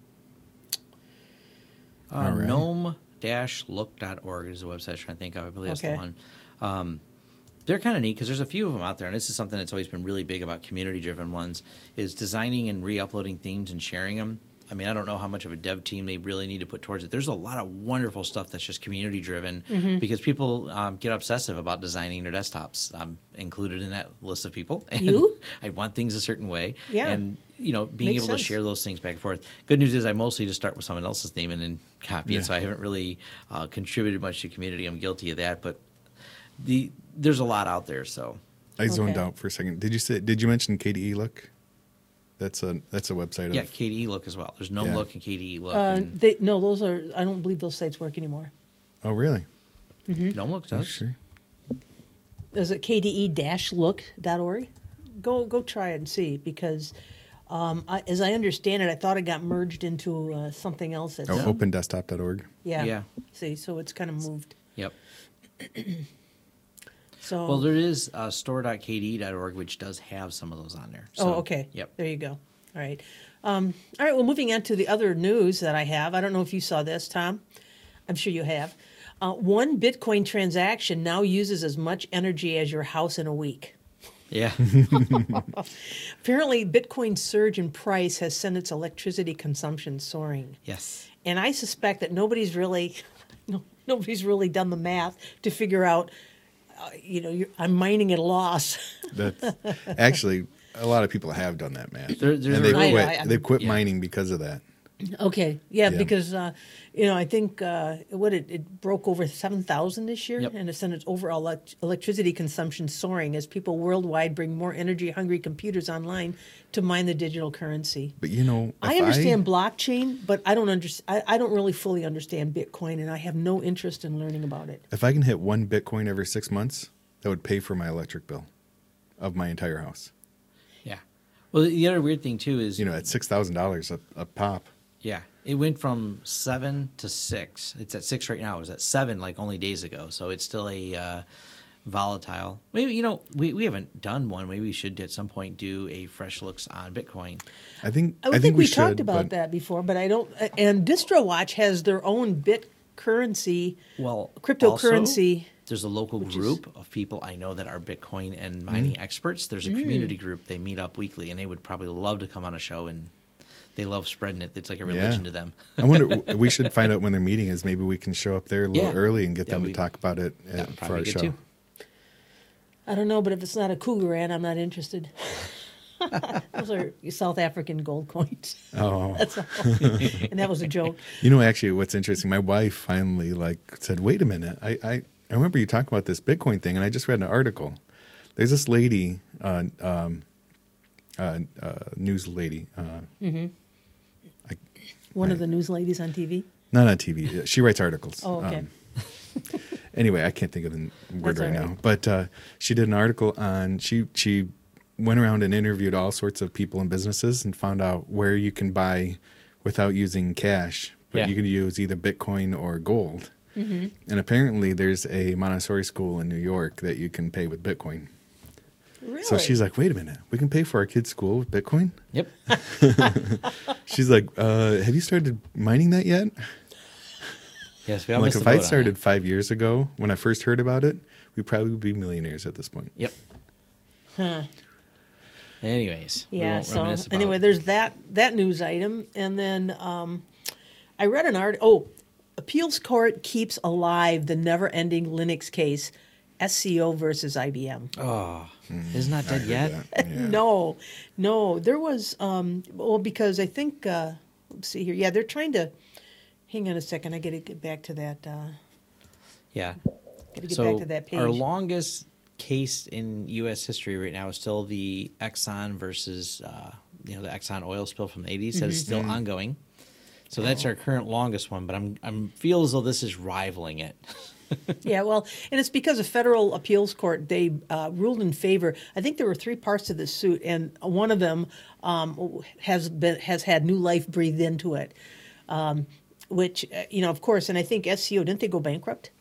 Uh, All right. gnome dash look dot org is the website I'm trying to think of. I believe that's Okay. the one. Um, they're kind of neat because there's a few of them out there, and this is something that's always been really big about community-driven ones, is designing and re-uploading themes and sharing them. I mean, I don't know how much of a dev team they really need to put towards it. There's a lot of wonderful stuff that's just community-driven Mm-hmm. because people um, get obsessive about designing their desktops. I'm included in that list of people. And You? I want things a certain way. Yeah. And, you know, being Makes able sense. to share those things back and forth. Good news is I mostly just start with someone else's theme and then copy Yeah. it, so I haven't really uh, contributed much to community. I'm guilty of that, but the there's a lot out there. So I zoned Okay. out for a second. Did you say? Did you mention K D E Look? That's a that's a website. yeah, Of, K D E Look as well. There's no Yeah. Look and K D E Look. Uh, and they, no, those are. I don't believe those sites work anymore. oh really? no Look Oh, does. sure. Is it K D E look dot org? Go go try it and see, because um, I, as I understand it, I thought it got merged into uh, something else. That's, Oh, open desktop dot org. yeah. Yeah. See, so it's kind of moved. Yep. So Well, there is uh, store dot k d e dot org, which does have some of those on there. oh, So, okay. Yep. There you go. All right. Um, all right. Well, moving on to the other news that I have. I don't know if you saw this, Tom. I'm sure you have. Uh, one Bitcoin transaction now uses as much energy as your house in a week. Yeah. Apparently, Bitcoin's surge in price has sent its electricity consumption soaring. Yes. And I suspect that nobody's really, no, nobody's really done the math to figure out, uh, you know, you're, I'm mining at a loss. That's actually a lot of people have done that, man. There- there and they've I- quit. I- they've quit yeah. mining because of that. Okay, yeah, Yeah. because uh, you know, I think uh, what it, it broke over seven thousand this year, Yep. and it sent its overall elect- electricity consumption soaring as people worldwide bring more energy-hungry computers online to mine the digital currency. But you know, I if understand blockchain, but I don't understand. I, I don't really fully understand Bitcoin, and I have no interest in learning about it. If I can hit one Bitcoin every six months, that would pay for my electric bill of my entire house. Yeah. Well, the other weird thing too is You know, at six thousand dollars a a pop. yeah, it went from seven to six. It's at six right now. It was at seven like only days ago, so it's still a uh, volatile. Maybe you know we, we haven't done one. Maybe we should at some point do a fresh looks on Bitcoin. I think I, I, would think we, we, should. talked about but that before, but I don't. And DistroWatch has their own bit currency, Well, cryptocurrency. also, there's a local group of people I know that are Bitcoin and mining experts. There's a community group. They meet up weekly, and they would probably love to come on a show and. they love spreading it. It's like a religion Yeah. to them. I wonder. We should find out when their meeting is. Maybe we can show up there a little Yeah. early and get Yeah, them we- to talk about it That at, would for probably our be show. good too. I don't know, but if it's not a Cougaran, I'm not interested. Those are South African gold coins. Oh, That's all. And that was a joke. you know, actually, what's interesting? My wife finally like said, "Wait a minute! I I, I remember you talking about this Bitcoin thing, and I just read an article. There's this lady, uh, um, uh, uh, news lady, uh, One of the news ladies on T V. not on T V. She writes articles. Oh, okay. Um, anyway, I can't think of the word That's right all right. now. But uh, she did an article on she she went around and interviewed all sorts of people and businesses and found out where you can buy without using cash, but Yeah. you can use either Bitcoin or gold. Mm-hmm. And apparently, there's a Montessori school in New York that you can pay with Bitcoin. Really? So she's like, "Wait a minute, we can pay for our kids' school with Bitcoin?" Yep. She's like, uh, "Have you started mining that yet?" Yes, we all Like missed if the I boat on started that. five years ago when I first heard about it, we probably would be millionaires at this point. Yep. Huh. Anyways. we Yeah. won't So reminisce about- anyway, there's that that news item, and then um, I read an art. Oh, appeals court keeps alive the never-ending Linux case, S C O versus I B M. Oh, isn't that dead I yet? heard that. Yeah. No, no, there was. Um, well, because I think. Uh, let's see here. Yeah, they're trying to. Hang on a second. I got to get back to that. Uh, Yeah. got to get So back to that page. our longest case in U S history right now is still the Exxon versus, uh, you know, the Exxon oil spill from the eighties. That is still Mm-hmm. ongoing. So that's our current longest one, but I'm I'm feel as though this is rivaling it. Yeah, well, and it's because a federal appeals court, they uh, ruled in favor. I think there were three parts to this suit, and one of them um, has been has had new life breathed into it. Um, which uh, you know, of course, and I think S C O, didn't they go bankrupt?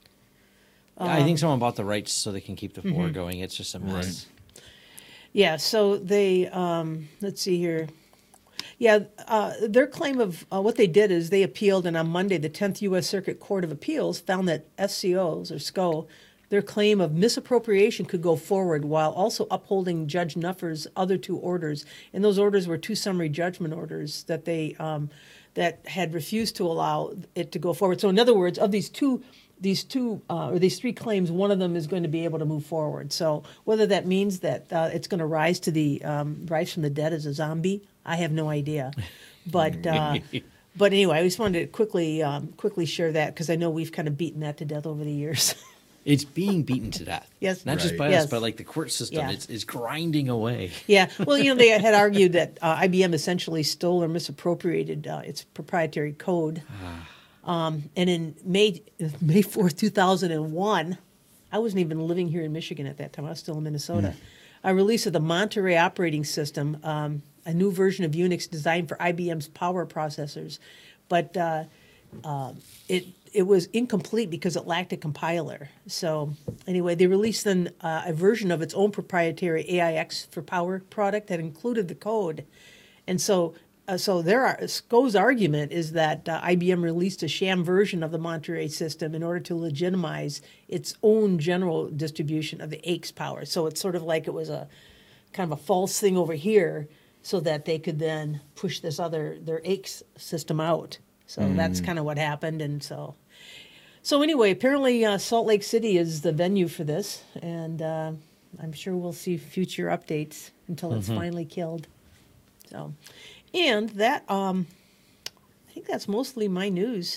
I Um, think someone bought the rights so they can keep the mm-hmm. floor going. It's just a mess. Yeah. So they um, let's see here. Yeah, uh, their claim of uh, what they did is they appealed, and on Monday, the tenth U S Circuit Court of Appeals found that S C Os or S C O, their claim of misappropriation could go forward while also upholding Judge Nuffer's other two orders, and those orders were two summary judgment orders that they um, that had refused to allow it to go forward. So, in other words, of these two. These two uh, or these three claims, one of them is going to be able to move forward. So whether that means that uh, it's going to rise to the um, rise from the dead as a zombie, I have no idea. But uh, but anyway, I just wanted to quickly um, quickly share that because I know we've kind of beaten that to death over the years. It's being beaten to death. Yes. Not just Right. by Yes. us, but like the court system. Yeah. It's, it's grinding away. Yeah, well, you know, they had argued that uh, I B M essentially stole or misappropriated uh, its proprietary code. Um, and in May May fourth, two thousand one, I wasn't even living here in Michigan at that time. I was still in Minnesota. A release of the Monterey operating system, um, a new version of Unix designed for I B M's power processors, but uh, uh, it it was incomplete because it lacked a compiler. So anyway, they released then uh, a version of its own proprietary A I X for Power product that included the code, and so. Uh, so there are S C O's argument is that uh, I B M released a sham version of the Monterey system in order to legitimize its own general distribution of the A I X power. So it's sort of like it was a kind of a false thing over here, so that they could then push this other their A I X system out. So that's kind of what happened, and so so anyway, apparently uh, Salt Lake City is the venue for this, and uh, I'm sure we'll see future updates until it's finally killed. So. And that, um, I think that's mostly my news.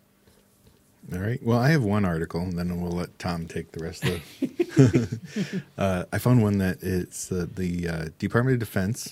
All right. Well, I have one article, and then we'll let Tom take the rest of it. uh, I found one that it's uh, the uh, Department of Defense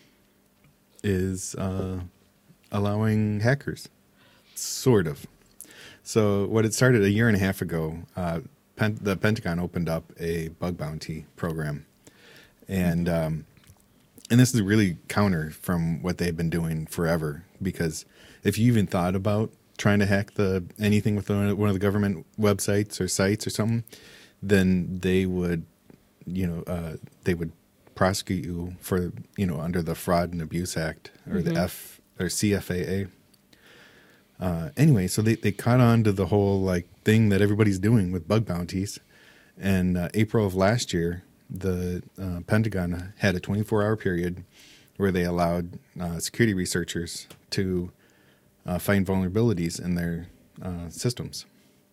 is uh, allowing hackers, sort of. So what it started a year and a half ago, uh, Pen- the Pentagon opened up a bug bounty program. And um, and this is really counter from what they've been doing forever, because if you even thought about trying to hack the anything with one of the government websites or sites or something, then they would, you know, uh, they would prosecute you for, you know, under the Fraud and Abuse Act or the F or C F A A. Uh, anyway, so they, they caught on to the whole like thing that everybody's doing with bug bounties. And uh, April of last year, the uh, Pentagon had a twenty-four hour period where they allowed uh, security researchers to uh, find vulnerabilities in their uh, systems.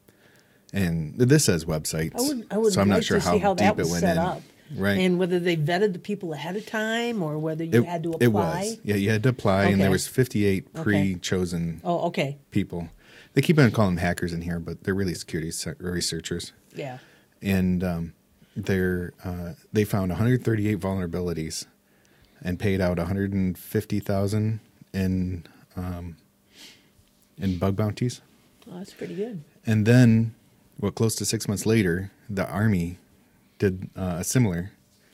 And this says websites, I would, I would so I'm like not sure to see how how deep that it was went set in. up. Right. And whether they vetted the people ahead of time or whether you It, had to apply. it was. Yeah, you had to apply, and there Okay. was fifty-eight Okay. pre-chosen Oh, okay. people. They keep on calling them hackers in here, but they're really security se- researchers. Yeah. And um, they're uh, they found one hundred thirty-eight vulnerabilities and paid out one hundred fifty thousand in um, in bug bounties. Oh, that's pretty good. And then, well, close to six months later, the Army did uh, a similar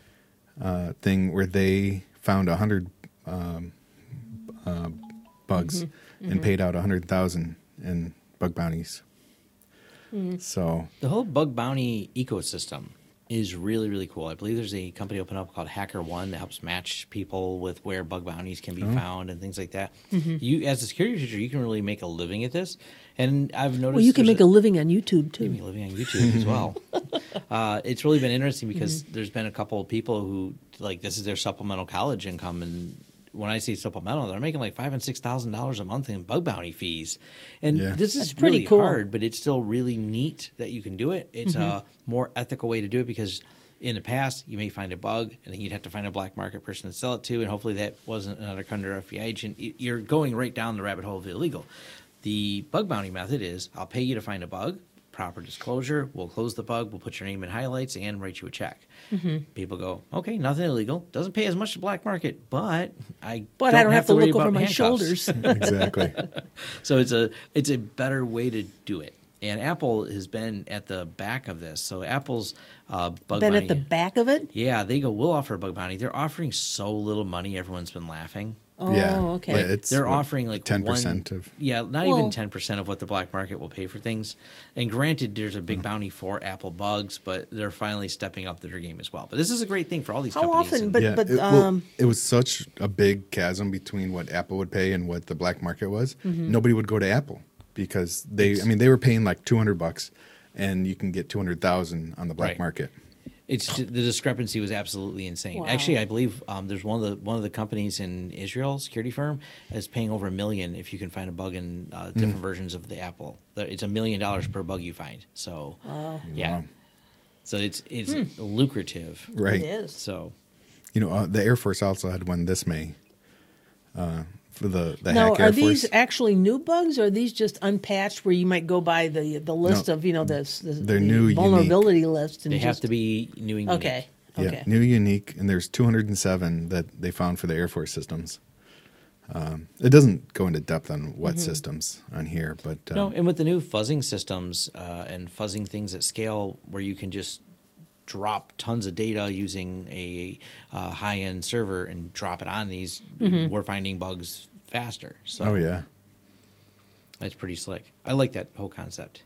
uh, thing where they found one hundred um, uh, bugs Mm-hmm. and paid out one hundred thousand in bug bounties. Mm-hmm. So, The whole bug bounty ecosystem is really, really cool. I believe there's a company open up called HackerOne that helps match people with where bug bounties can be Oh. found and things like that. Mm-hmm. You, as a security researcher, you can really make a living at this. And I've noticed Well, you can there's make a living on YouTube, make too. a living on YouTube as well. Uh, it's really been interesting because Mm-hmm. there's been a couple of people who like this is their supplemental college income, and when I say supplemental, they're making like five and six thousand dollars a month in bug bounty fees. And Yeah. this That's is pretty really cool. hard, but it's still really neat that you can do it. It's Mm-hmm. a more ethical way to do it because in the past you may find a bug and then you'd have to find a black market person to sell it to, and hopefully that wasn't an undercover F B I agent. You're going right down the rabbit hole of illegal. The bug bounty method is I'll pay you to find a bug, proper disclosure, we'll close the bug, we'll put your name in highlights, and write you a check. Mm-hmm. People go, okay, nothing illegal, doesn't pay as much to black market, but I But don't I don't have, to worry look over about my handcuffs. shoulders. exactly. So it's a it's a better way to do it. And Apple has been at the back of this. So Apple's uh, bug Been bounty. at the back of it? Yeah, they go, we'll offer a bug bounty. They're offering so little money, everyone's been laughing. Oh, yeah. okay. Yeah, it's They're what, offering like ten percent one, of. yeah, not Well- even ten percent of what the black market will pay for things. And granted, there's a Mm-hmm. big bounty for Apple bugs, but they're finally stepping up their game as well. But this is a great thing for all these How companies. often? and- But- yeah, but, it, well, um, it was such a big chasm between what Apple would pay and what the black market was. Mm-hmm. Nobody would go to Apple because they. I mean, they were paying like two hundred bucks, and you can get two hundred thousand on the black Right. market. It's the discrepancy was absolutely insane. Wow. Actually, I believe um, there's one of the one of the companies in Israel, security firm, is paying over a million if you can find a bug in uh, Mm. different versions of the Apple. The- It's a million dollars per bug you find. So, yeah. Wow. So it's it's lucrative. Right. It is. So You know, uh, the Air Force also had one this May uh, for the the Now, Hack are Air these Force. actually new bugs, or are these just unpatched where you might go by the the list No, of, you know, the, the, they're the new, unique. vulnerability list? And they have just, to be new and unique. Okay. Yeah, Okay. new, unique, and there's two hundred seven that they found for the Air Force systems. Um, it doesn't go into depth on what Mm-hmm. systems on here, but uh, No, and with the new fuzzing systems uh, and fuzzing things at scale, where you can just drop tons of data using a uh, high-end server and drop it on these, we're finding bugs faster. So oh yeah, that's pretty slick. I like that whole concept.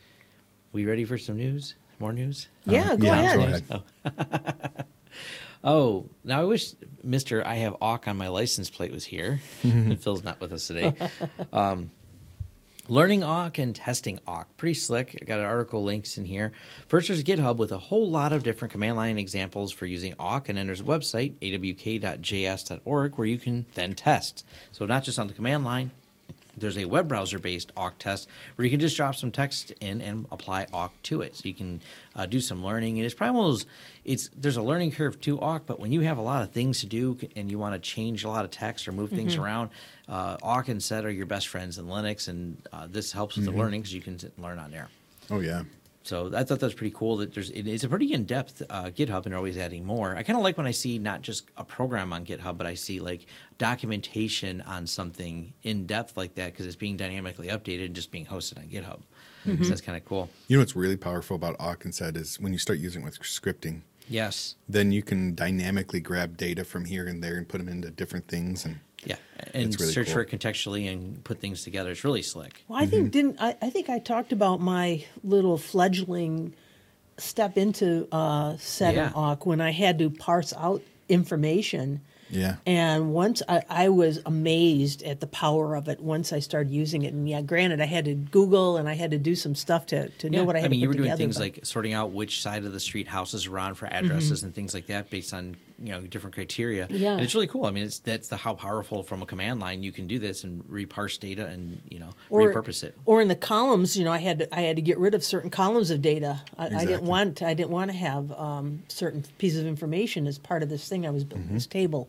We ready for some news? More news? Yeah, go yeah, ahead. go ahead. Oh, now I wish Mister I have awk on my license plate was here. Phil's not with us today. Um, learning awk and testing awk. Pretty slick. I got an article links in here. First, there's GitHub with a whole lot of different command line examples for using awk, and then there's a website, A W K dot J S dot org, where you can then test. So not just on the command line. There's a web browser-based awk test where you can just drop some text in and apply awk to it. So you can uh, do some learning. And it's probably one of those, it's, there's a learning curve to awk, but when you have a lot of things to do and you want to change a lot of text or move things around, uh, awk and set are your best friends in Linux, and uh, this helps with the learning because you can sit and learn on there. oh yeah. So I thought that was pretty cool. That there's it, it's a pretty in depth uh, GitHub, and they're always adding more. I kind of like when I see not just a program on GitHub, but I see like documentation on something in depth like that because it's being dynamically updated and just being hosted on GitHub. So that's kind of cool. You know what's really powerful about awk and set is when you start using it with scripting, Yes. then you can dynamically grab data from here and there and put them into different things. And Yeah, and It's really search cool. for it contextually and put things together. It's really slick. Well, I think didn't I, I think I talked about my little fledgling step into uh, set Yeah. and awk when I had to parse out information. yeah, And once I, I was amazed at the power of it once I started using it. And yeah, granted, I had to Google and I had to do some stuff to, to know what I had mean, to you put were doing together, things but- like sorting out which side of the street houses are on for addresses and things like that based on you know different criteria. Yeah. And it's really cool. I mean, it's that's the how powerful from a command line you can do this and reparse data and you know Or- repurpose it. Or in the columns, you know, I had to, I had to get rid of certain columns of data. I, I Exactly. didn't want I didn't want to have um, certain pieces of information as part of this thing I was building, Mm-hmm. this table.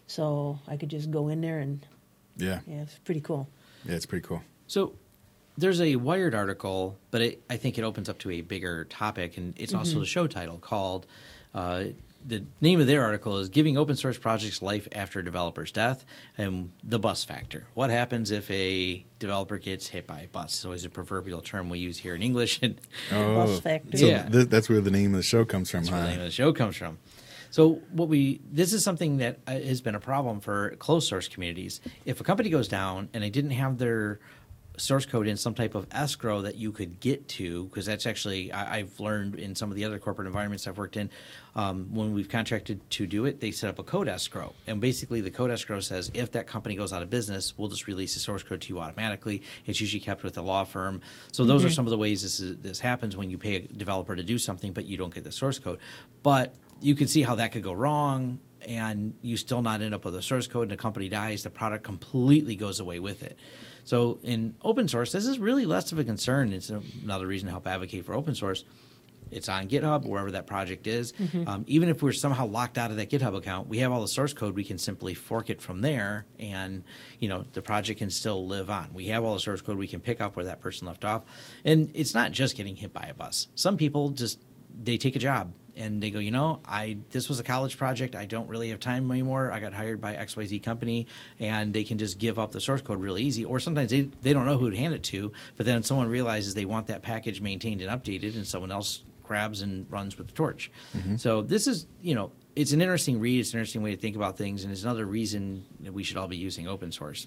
So I could just go in there and Yeah. yeah, it's pretty cool. Yeah, it's pretty cool. So there's a Wired article, but it, I think it opens up to a bigger topic, and it's also the show title called. Uh, the name of their article is "Giving Open Source Projects Life After a Developer's Death" and the bus factor. What happens if a developer gets hit by a bus? It's always a proverbial term we use here in English. And Oh, Bus factor. so Yeah. th- that's where the name of the show comes from, That's where huh? the name of the show comes from. So what we this is something that uh, has been a problem for closed source communities. If a company goes down and they didn't have their source code in some type of escrow that you could get to, because that's actually I, I've learned in some of the other corporate environments I've worked in, um, when we've contracted to do it, they set up a code escrow, and basically the code escrow says if that company goes out of business, we'll just release the source code to you automatically. It's usually kept with a law firm. So those are some of the ways this is, this happens when you pay a developer to do something, but you don't get the source code. But you can see how that could go wrong, and you still not end up with a source code, and the company dies, the product completely goes away with it. So in open source, this is really less of a concern. It's another reason to help advocate for open source. It's on GitHub, wherever that project is. Um, even if we're somehow locked out of that GitHub account, we have all the source code. We can simply fork it from there, and you know the project can still live on. We have all the source code. We can pick up where that person left off. And it's not just getting hit by a bus. Some people just they take a job and they go, you know, I this was a college project. I don't really have time anymore. I got hired by X Y Z company, and they can just give up the source code really easy. Or sometimes they, they don't know who to hand it to, but then someone realizes they want that package maintained and updated, and someone else grabs and runs with the torch. So this is, you know, it's an interesting read. It's an interesting way to think about things, and it's another reason that we should all be using open source.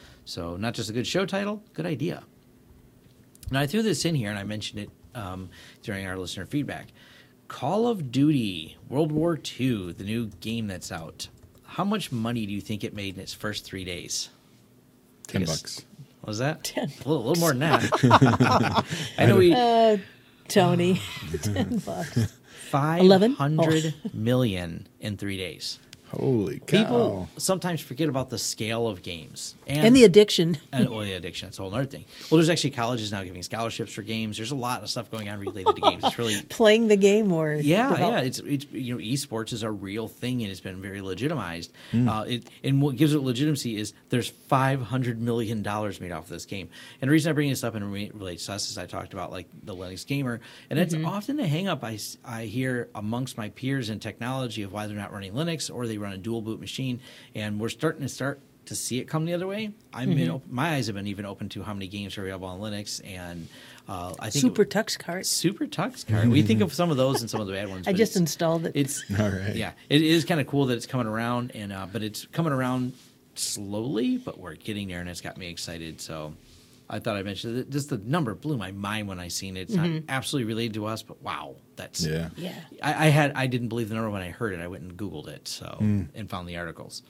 So not just a good show title, good idea. Now, I threw this in here, and I mentioned it um, during our listener feedback. Call of Duty World War Two, the new game that's out. How much money do you think it made in its first three days? Ten I guess- bucks. What was that? Ten A little, a little more than that. I know we Uh, Tony, ten bucks. five eleven? hundred million in three days. Holy cow. People sometimes forget about the scale of games and, And the addiction. and oil addiction. That's a whole other thing. Well, there's actually colleges now giving scholarships for games. There's a lot of stuff going on related to games. It's really Playing the game or yeah, develop- yeah. It's it's you know, esports is a real thing, and it's been very legitimized. Hmm. Uh, it and what gives it legitimacy is there's five hundred million dollars made off of this game. And the reason I bring this up and it relates to us is I talked about like the Linux gamer, and it's Mm-hmm. often a hang up I, s- I hear amongst my peers in technology of why they're not running Linux or they run a dual boot machine, and we're starting to start to see it come the other way. I'm Mm-hmm. been op- my eyes have been even open to how many games are available on Linux, and uh, I think Super it, Tux Cart. Super Tux card. We think of some of those and some of the bad ones. I but just it's- installed it. It's All right. yeah, it is kind of cool that it's coming around, and uh, but it's coming around slowly, but we're getting there, and it's got me excited. So I thought I mentioned it. Just the number blew my mind when I seen it. It's not absolutely related to us, but wow, that's Yeah. Yeah. I, I had I didn't believe the number when I heard it. I went and Googled it, so and found the articles.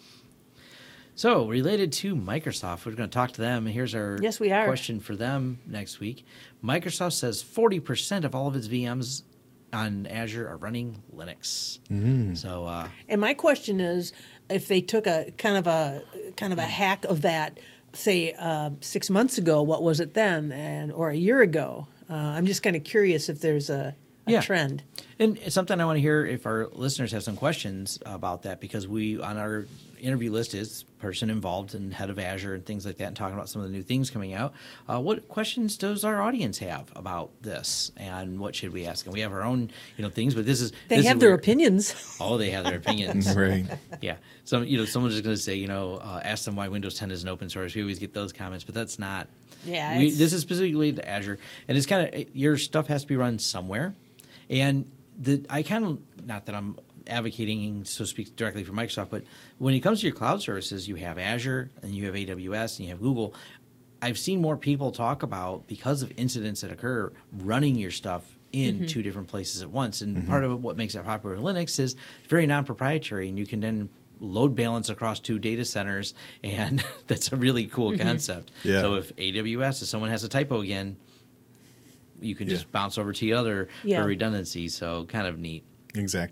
So related to Microsoft, we're going to talk to them. And here's our Yes, we are. question for them next week. Microsoft says forty percent of all of its V Ms on Azure are running Linux. So uh, And my question is, if they took a kind of a kind of a hack of that, say uh, six months ago, what was it then, and or a year ago? Uh, I'm just kind of curious if there's a, a Yeah. trend. And it's something I want to hear if our listeners have some questions about that, because we, on our interview list, is person involved and head of Azure and things like that, and talking about some of the new things coming out. Uh, what questions does our audience have about this, and what should we ask? And we have our own, you know, things, but this is They this have is their where- opinions. Oh, they have their opinions. Right. Yeah. So, you know, someone's just going to say, you know, uh, ask them why Windows ten isn't open source. We always get those comments, but that's not. Yeah, We, it's- this is specifically to Azure, and it's kind of your stuff has to be run somewhere, and the I kind of not that I'm advocating, so to speak, directly for Microsoft, but when it comes to your cloud services, you have Azure and you have A W S and you have Google. I've seen more people talk about, because of incidents that occur, running your stuff in two different places at once. And part of what makes it popular in Linux is it's very non-proprietary, and you can then load balance across two data centers, and that's a really cool concept. Yeah. So if A W S, if someone has a typo again, you can just Yeah. bounce over to the other Yeah. for redundancy. So kind of neat. Exactly.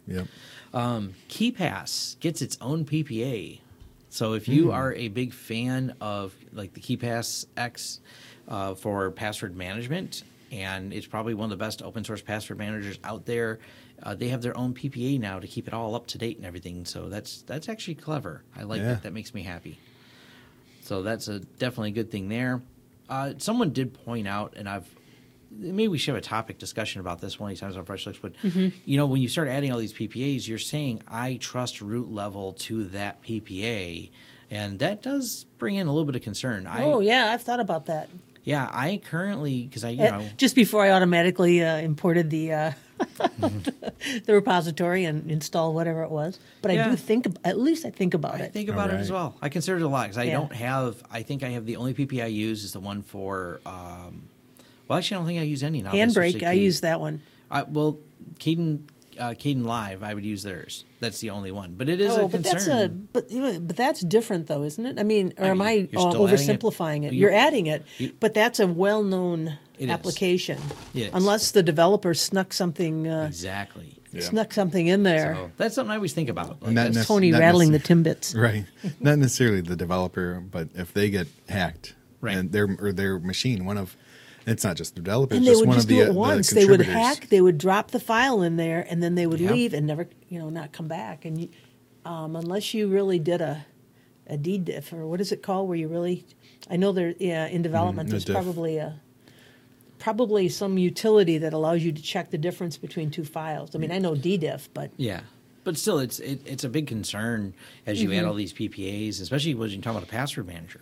Yep. Um, KeyPass gets its own P P A. So if you Mm. are a big fan of like the KeyPass X uh, for password management, and it's probably one of the best open source password managers out there, uh, they have their own P P A now to keep it all up to date and everything. So that's that's actually clever. I like Yeah. that. That makes me happy. So that's a definitely a good thing there. Uh, someone did point out, and I've maybe we should have a topic discussion about this one of these times on FreshLooks, but you know, when you start adding all these P P As, you're saying I trust root level to that P P A, and that does bring in a little bit of concern. I, Oh yeah, I've thought about that. yeah, I currently because I you Uh, know Just before I automatically uh, imported the uh, the repository and installed whatever it was, but I Yeah. do think ab- at least I think about I it. think about it Alright. as well. I consider it a lot because I Yeah. don't have. I think I have the only P P I use is the one for. Um, well, actually, I don't think I use any now. That's Handbrake, actually I Caden. use that one. I, well, Caden, uh, Caden Live, I would use theirs. That's the only one, but it is Oh, a but concern. that's a but you know, but that's different though, isn't it? I mean, or I am mean, I you're uh, still adding it. oversimplifying it? You- You're adding it, you- but that's a well-known It is. application. It is. Unless the developer snuck something uh, Exactly. Yeah. snuck something in there. So that's something I always think about. Like, Not that's- necess- Tony not rattling the necessarily- timbits. Right. Not necessarily the developer, but if they get hacked, Right. and their or their machine, one of it's not just the developer, And it's they just would one just of the, do uh, it the once. They would contributors. hack. They would drop the file in there, and then they would Yep. leave and never, you know, not come back. And you, um, unless you really did a a D diff or what is it called, where you really, I know there, yeah, in development, Mm, a there's diff. probably a probably some utility that allows you to check the difference between two files. I mean, I know D diff, but Yeah, but still, it's it, it's a big concern as you add Mm-hmm. all these P P As, especially when you talk about a password manager.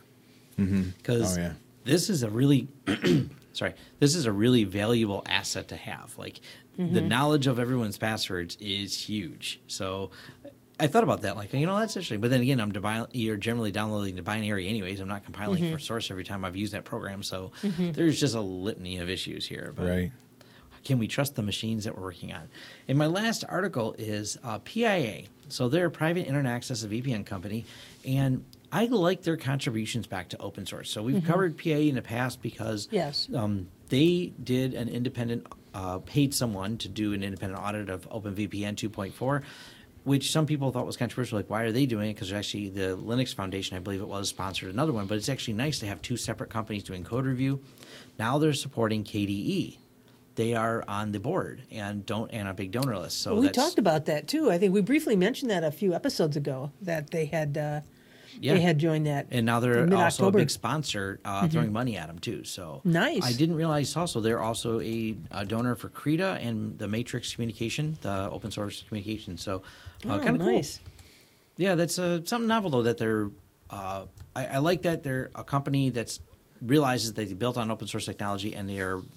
Because Oh, yeah. this is a really, sorry, this is a really valuable asset to have. Like the Mm-hmm. knowledge of everyone's passwords is huge. So I thought about that, like, you know, that's interesting. But then again, I'm debi- you're generally downloading the binary anyways. I'm not compiling Mm-hmm. for source every time I've used that program. So there's just a litany of issues here. But Right. can we trust the machines that we're working on? And my last article is uh, P I A. So they're a private internet access V P N company, and I like their contributions back to open source. So we've covered P I A in the past because Yes. um, they did an independent, uh, paid someone to do an independent audit of OpenVPN two point four, which some people thought was controversial. Like, why are they doing it? Because actually the Linux Foundation, I believe it was, sponsored another one. But it's actually nice to have two separate companies doing code review. Now they're supporting K D E. They are on the board and don't and a big donor list. So Well, we that's, talked about that too. I think we briefly mentioned that a few episodes ago that they had uh, yeah. they had joined that. And now they're in also a mid-October. big sponsor, uh, throwing money at them too. So Nice. I didn't realize also they're also a, a donor for Krita and the Matrix Communication, the open source communication. So uh, Oh, kind of nice. cool. Yeah, that's uh, something novel though that they're. Uh, I, I like that they're a company that's realizes that they built on open source technology and they are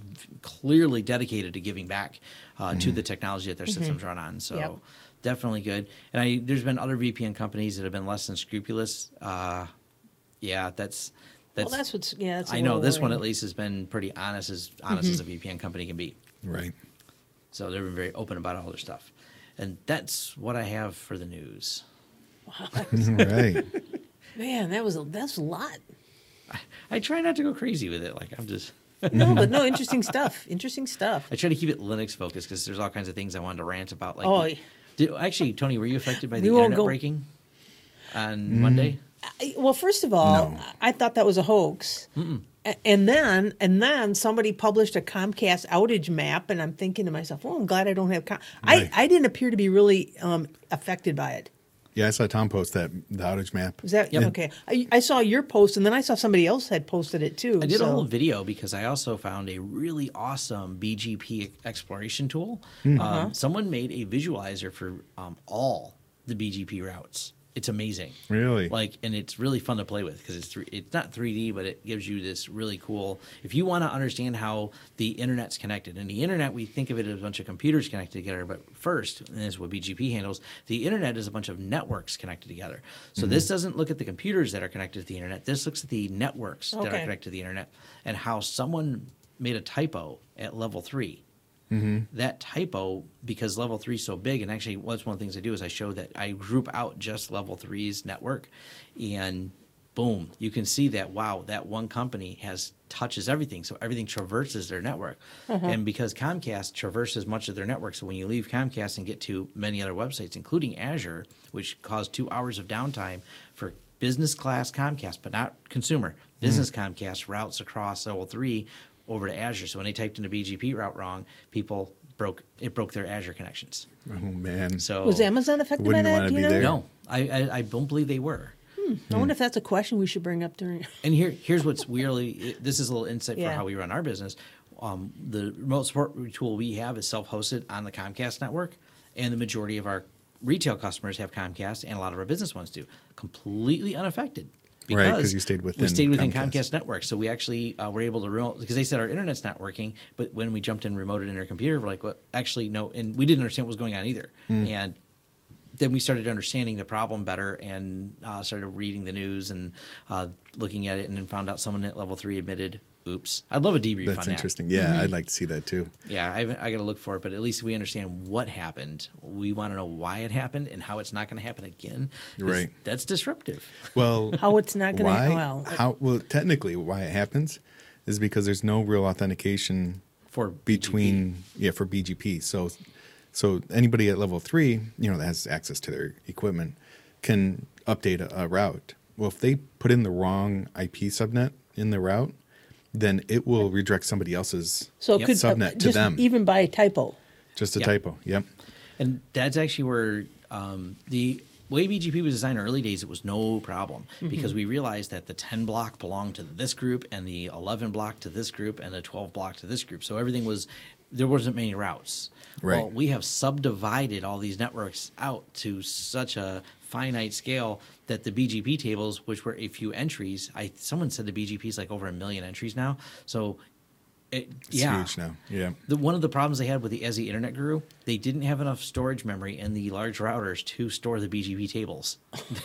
clearly dedicated to giving back uh, to the technology that their systems run on. So Yep. definitely good. And I, there's been other V P N companies that have been less than scrupulous. Uh, yeah, that's that's. Well, that's what's yeah. That's a I know little this one worrying. at least has been pretty honest, as honest as a V P N company can be. Right. So they've been very open about all their stuff, and that's what I have for the news. Right. Man, that was a, that's a lot. I try not to go crazy with it. Like I'm just. No, but no, interesting stuff. Interesting stuff. I try to keep it Linux focused because there's all kinds of things I wanted to rant about. Like, Oh, did, actually, Tony, were you affected by We the won't internet go- breaking on Monday? I- Well, first of all, No. I thought that was a hoax. A- And then, and then somebody published a Comcast outage map, and I'm thinking to myself, "Oh, I'm glad I don't have." Com-. Right. I I didn't appear to be really um, affected by it. Yeah, I saw Tom post that the outage map. Was that Yep. okay? I, I saw your post, and then I saw somebody else had posted it too. I did so. a whole video because I also found a really awesome B G P exploration tool. Uh-huh. Um, someone made a visualizer for um, all the B G P routes. It's amazing. Really? Like, and it's really fun to play with because it's three, it's not three D, but it gives you this really cool. If you want to understand how the internet's connected, and the internet, we think of it as a bunch of computers connected together, but first, and this is what B G P handles, the internet is a bunch of networks connected together. So this doesn't look at the computers that are connected to the internet. This looks at the networks that are Okay. connected to the internet and how someone made a typo at level three. That typo, because level three is so big, and actually, what's one of the things I do is I show that I group out just level three's network, and boom, you can see that, wow, that one company has touches everything. So everything traverses their network. Uh-huh. And because Comcast traverses much of their network, so when you leave Comcast and get to many other websites, including Azure, which caused two hours of downtime for business class Comcast, but not consumer, business mm. Comcast routes across level three over to Azure. So when they typed in a B G P route wrong, people broke it broke their Azure connections. Oh, man. So was Amazon affected by wouldn't that? wanna Do you be know? there. no, I, I, I don't believe they were. Hmm. I wonder if that's a question we should bring up during. And here, here's what's weirdly, this is a little insight Yeah. for how we run our business. Um, the remote support tool we have is self-hosted on the Comcast network, and the majority of our retail customers have Comcast, and a lot of our business ones do. Completely unaffected. Right, 'cause you stayed within we stayed within Comcast. Comcast network, so we actually uh, were able to remote because they said our internet's not working. But when we jumped in remoted in our computer, we're like, well, actually no, and we didn't understand what was going on either. Mm. And then we started understanding the problem better and uh, started reading the news and uh, looking at it, and then found out someone at level three admitted, "Oops." I'd love a debrief That's on that. interesting. Yeah, I'd like to see that too. Yeah, I, I got to look for it, but at least we understand what happened. We want to know why it happened and how it's not going to happen again. 'Cause Right. That's disruptive. Well, How it's not going why? to. Well, how? Well, technically, why it happens is because there's no real authentication For B G P. between yeah for B G P. So, so anybody at level three, you know, that has access to their equipment, can update a, a route. Well, if they put in the wrong I P subnet in the route, then it will redirect somebody else's so it Yep. could subnet uh, to just them. even by typo. Just a Yep. typo. Yep. And that's actually where um, the way B G P was designed in early days, it was no problem because we realized that the ten block belonged to this group and the eleven block to this group and the twelve block to this group. So everything was, there wasn't many routes. Right. Well, we have subdivided all these networks out to such a finite scale that the B G P tables, which were a few entries, I someone said the B G P is like over a million entries now. So it, It's yeah. huge now. Yeah. The, one of the problems they had with the as the internet grew, they didn't have enough storage memory in the large routers to store the B G P tables.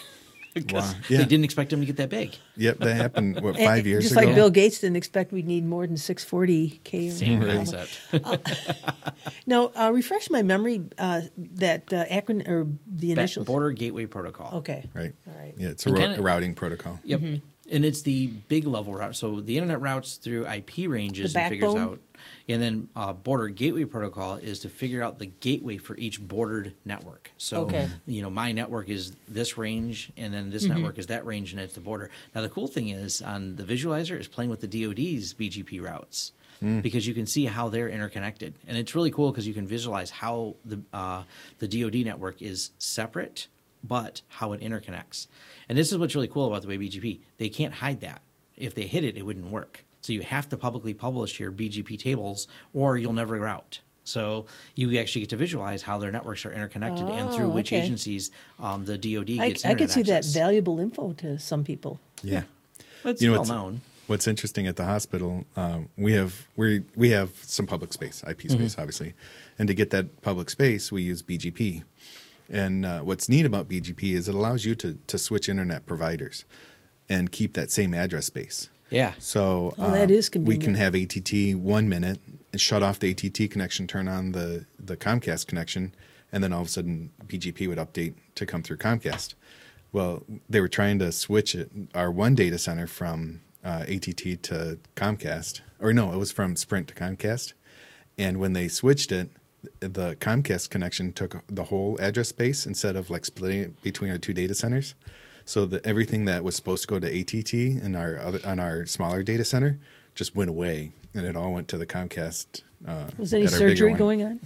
Because Wow. Yeah. they didn't expect them to get that big. Yep. That happened what And- five years just ago. like Bill Gates didn't expect we'd need more than six forty K. or Same whatever. concept. Now, uh, refresh my memory. Uh, that uh, acronym or the Ba- initials. Border Gateway Protocol. Okay. Right. All right. Yeah. It's a And ro- kinda- routing protocol. Yep. And it's the big level route. So the internet routes through I P ranges The and figures backbone? out. And then uh, Border Gateway Protocol is to figure out the gateway for each bordered network. So, Okay. you know, my network is this range, and then this network is that range, and it's the border. Now, the cool thing is on the visualizer is playing with the D O D's B G P routes. Because you can see how they're interconnected, and it's really cool because you can visualize how the uh, the D O D network is separate, but how it interconnects. And this is what's really cool about the way B G P. They can't hide that. If they hid it, it wouldn't work. So you have to publicly publish your B G P tables, or you'll never route. So you actually get to visualize how their networks are interconnected and through Oh, which okay. agencies um, the D O D I, gets I could internet see that access. valuable info to some people. Yeah. It's You know, well what's- known. What's interesting at the hospital, um, we have we we have some public space, I P space, obviously, and to get that public space, we use B G P. And uh, what's neat about B G P is it allows you to to switch internet providers and keep that same address space. Yeah. So Oh, that is we can convenient. have A T T one minute and shut off the A T T connection, turn on the the Comcast connection, and then all of a sudden B G P would update to come through Comcast. Well, they were trying to switch it, our one data center from uh, A T T to Comcast, or no, it was from Sprint to Comcast. And when they switched it, the Comcast connection took the whole address space instead of like splitting it between our two data centers. So that everything that was supposed to go to A T T in our other, on our smaller data center just went away, and it all went to the Comcast. Uh, Was any at our bigger surgery one. going on?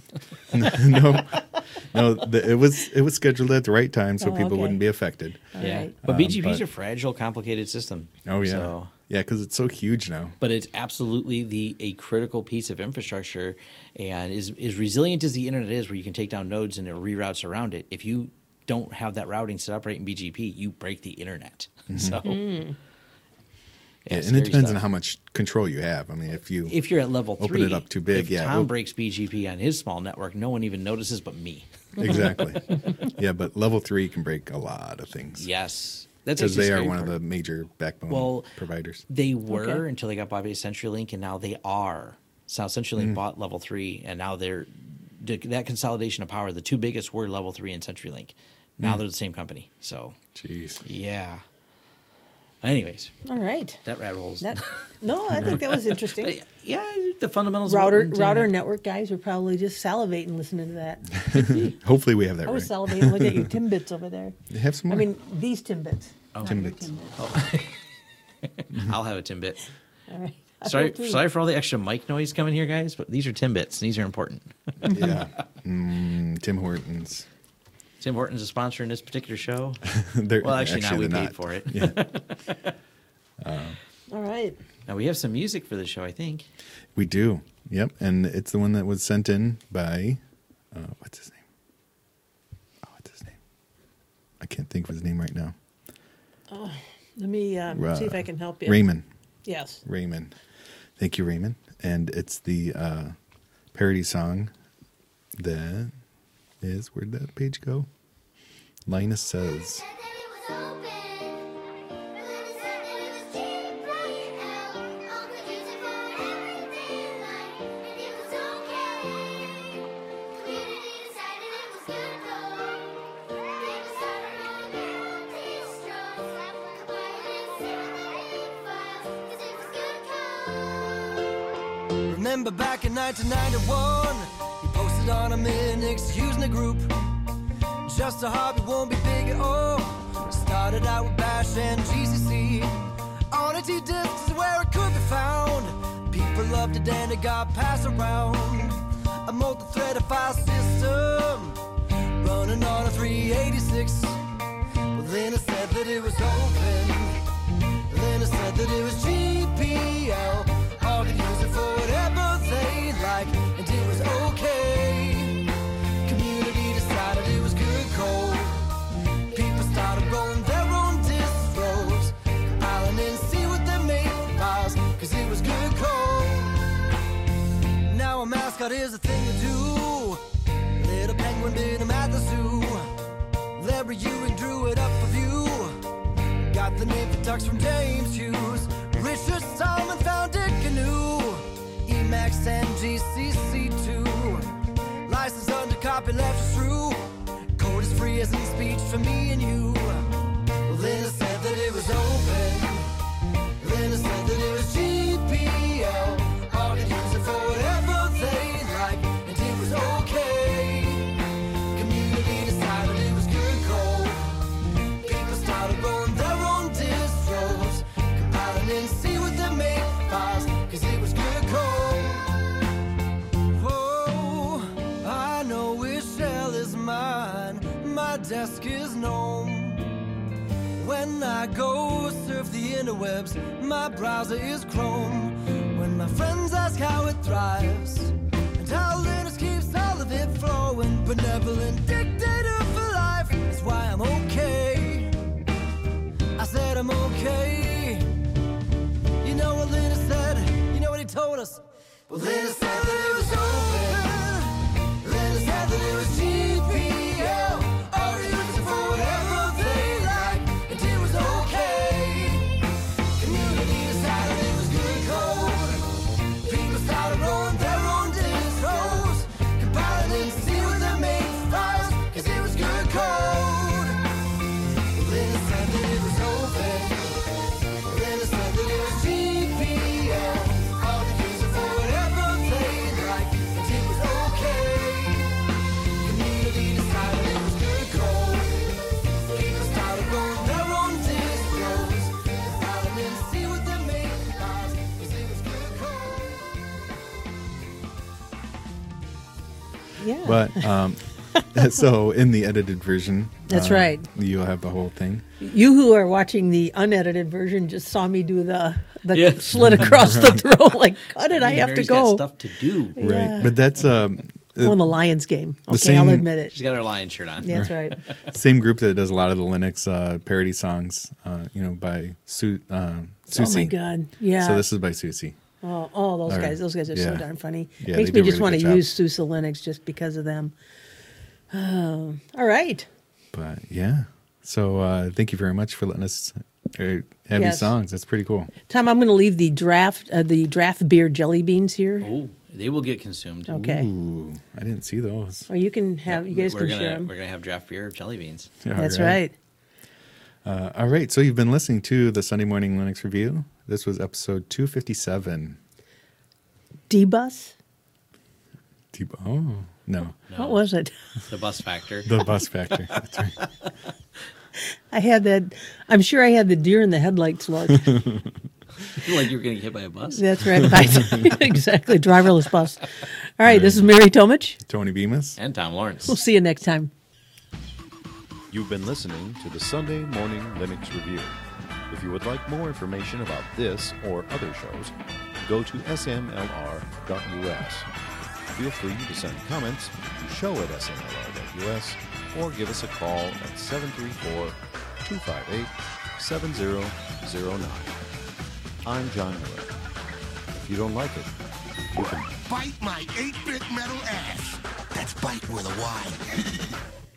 no, no. The, it was it was scheduled at the right time, so Oh, people okay. wouldn't be affected. All Yeah. right. But B G Ps but- are fragile, complicated system. Oh yeah, So, yeah, because it's so huge now. but it's absolutely the a critical piece of infrastructure, and is as resilient as the internet is, where you can take down nodes and it reroutes around it. If you don't have that routing set up right in B G P, you break the internet. So, Mm. Yeah, it's and it scary depends stuff. on how much control you have. I mean, if you If you're at level Open three, it up too big, if yeah, Tom op- breaks B G P on his small network, no one even notices but me. exactly, yeah, but level three can break a lot of things. Yes, that's because actually they are scary one of part. the major backbone Well, providers. They were Okay. until they got bought by CenturyLink, and now they are. So CenturyLink Mm. bought level three, and now they're that consolidation of power. The two biggest were level three and CenturyLink. Now Mm. they're the same company. So Jeez. yeah. Anyways, All right. that rabbit hole's That, no, I think that was interesting. But, yeah, the fundamentals. of Router what- router network guys are probably just salivating listening to that. Hopefully we have that I was right. salivating. Look at your Timbits over there. Have some I more. mean, these Timbits. not your Timbits. Timbits. I'll have a Timbit. All right. I Sorry, will too. sorry for all the extra mic noise coming here, guys. But these are Timbits. These are important. yeah. Mm, Tim Hortons. Tim Hortons is sponsoring this particular show. They're- Well, actually, now we they're paid not. for it. Yeah. All right. Now we have some music for the show, I think. We do. Yep. And it's the one that was sent in by, uh, what's his name? Oh, what's his name? I can't think of his name right now. Let me um, Uh, see if I can help you. Raymond. Yes. Raymond. Thank you, Raymond. And it's the uh, parody song that is, where'd that page go? Linus Says. Remember back in nineteen ninety-one, he posted on a Minix using a group. Just a hobby won't be big at all. Started out with Bash and G C C. On a T-disc is where it could be found. People loved it and it got passed around. A multi-threaded file system running on a three eighty-six. Well, then it said that it was open. Then it said that it was G P L. All could use it for whatever they like, and it was okay. Community decided it was good code. People started rolling their own distros, compiling and see what they made from files, cause it was good code. Now a mascot is a thing to do. Little penguin bit him at the zoo. Larry Ewing drew it up for view. Got the name for ducks from James Hughes. Richard Stallman found it canoe. Emacs and G C C two. License under copy left us through. Code is free as in speech for me and you. Well, then it said that it was open. Then it said that it was G P L. All could use it for whatever they like, and it was okay. Community decided it was good code. People started rolling their own distros, compiling and see what they made files, cause it was good code. Oh, I know which shell is mine. My desk is known. When I go surf the interwebs, my browser is Chrome. When my friends ask how it thrives, and how Linux keeps all of it flowing, benevolent dictator for life is why I'm okay. I said I'm okay. You know what Linus said? You know what he told us? Well, Linus said that it was open. Linus said that it was G P L. All they use it for whatever they like, and it was okay. Community decided it was good code. People started rolling their own distros, compiling and see what they made files, cause it was good code. Well, Linus said that it was open. Linus said that it was G P L. All they use it for whatever they like, and it was okay. Community decided it was good code. People started rolling their own distros, compiling and see what they made files, cause it was good code. Yeah. But, um, so in the edited version. That's uh, right. You'll have the whole thing. You who are watching the unedited version just saw me do the the Yeah. slit across the throat. Like, how did I have to Mary's go? got stuff to do. Yeah. Right. But that's um, Oh, in the Lions game. Okay, same- I'll admit it. She's got her lion shirt on. That's right. same group that does a lot of the Linux uh, parody songs, uh, you know, by Su- uh, Oh Susie. my God. Yeah. So this is by Susie. Oh, oh, those All right. guys, those guys are so Yeah. darn funny. Yeah, Makes they me do a just really want to good job. use SUSE Linux just because of them. Oh, all right. But yeah. So uh, thank you very much for letting us uh, have Yes. these songs. That's pretty cool. Tom, I'm going to leave the draft uh, the draft beer jelly beans here. Oh, they will get consumed. Okay. Ooh, I didn't see those. Or you can have, you guys we're can gonna, share them. We're gonna have draft beer jelly beans. All That's right. Uh, all right, so you've been listening to the Sunday Morning Linux Review. This was episode two fifty-seven. D-Bus? D- oh, no. No, What was it? the bus factor? The Bus Factor. That's right. I had that. I'm sure I had the deer in the headlights look. Like you were getting hit by a bus? That's right. Exactly. Driverless bus. All right. This is Mary Tomich. Tony Bemis. And Tom Lawrence. We'll see you next time. You've been listening to the Sunday Morning Linux Review. If you would like more information about this or other shows, go to S M L R dot U S. Feel free to send comments to show at S M L R dot U S or give us a call at seven three four, two five eight, seven zero zero nine. I'm John Miller. If you don't like it, you can Bite my eight-bit metal ass. That's bite with a Y.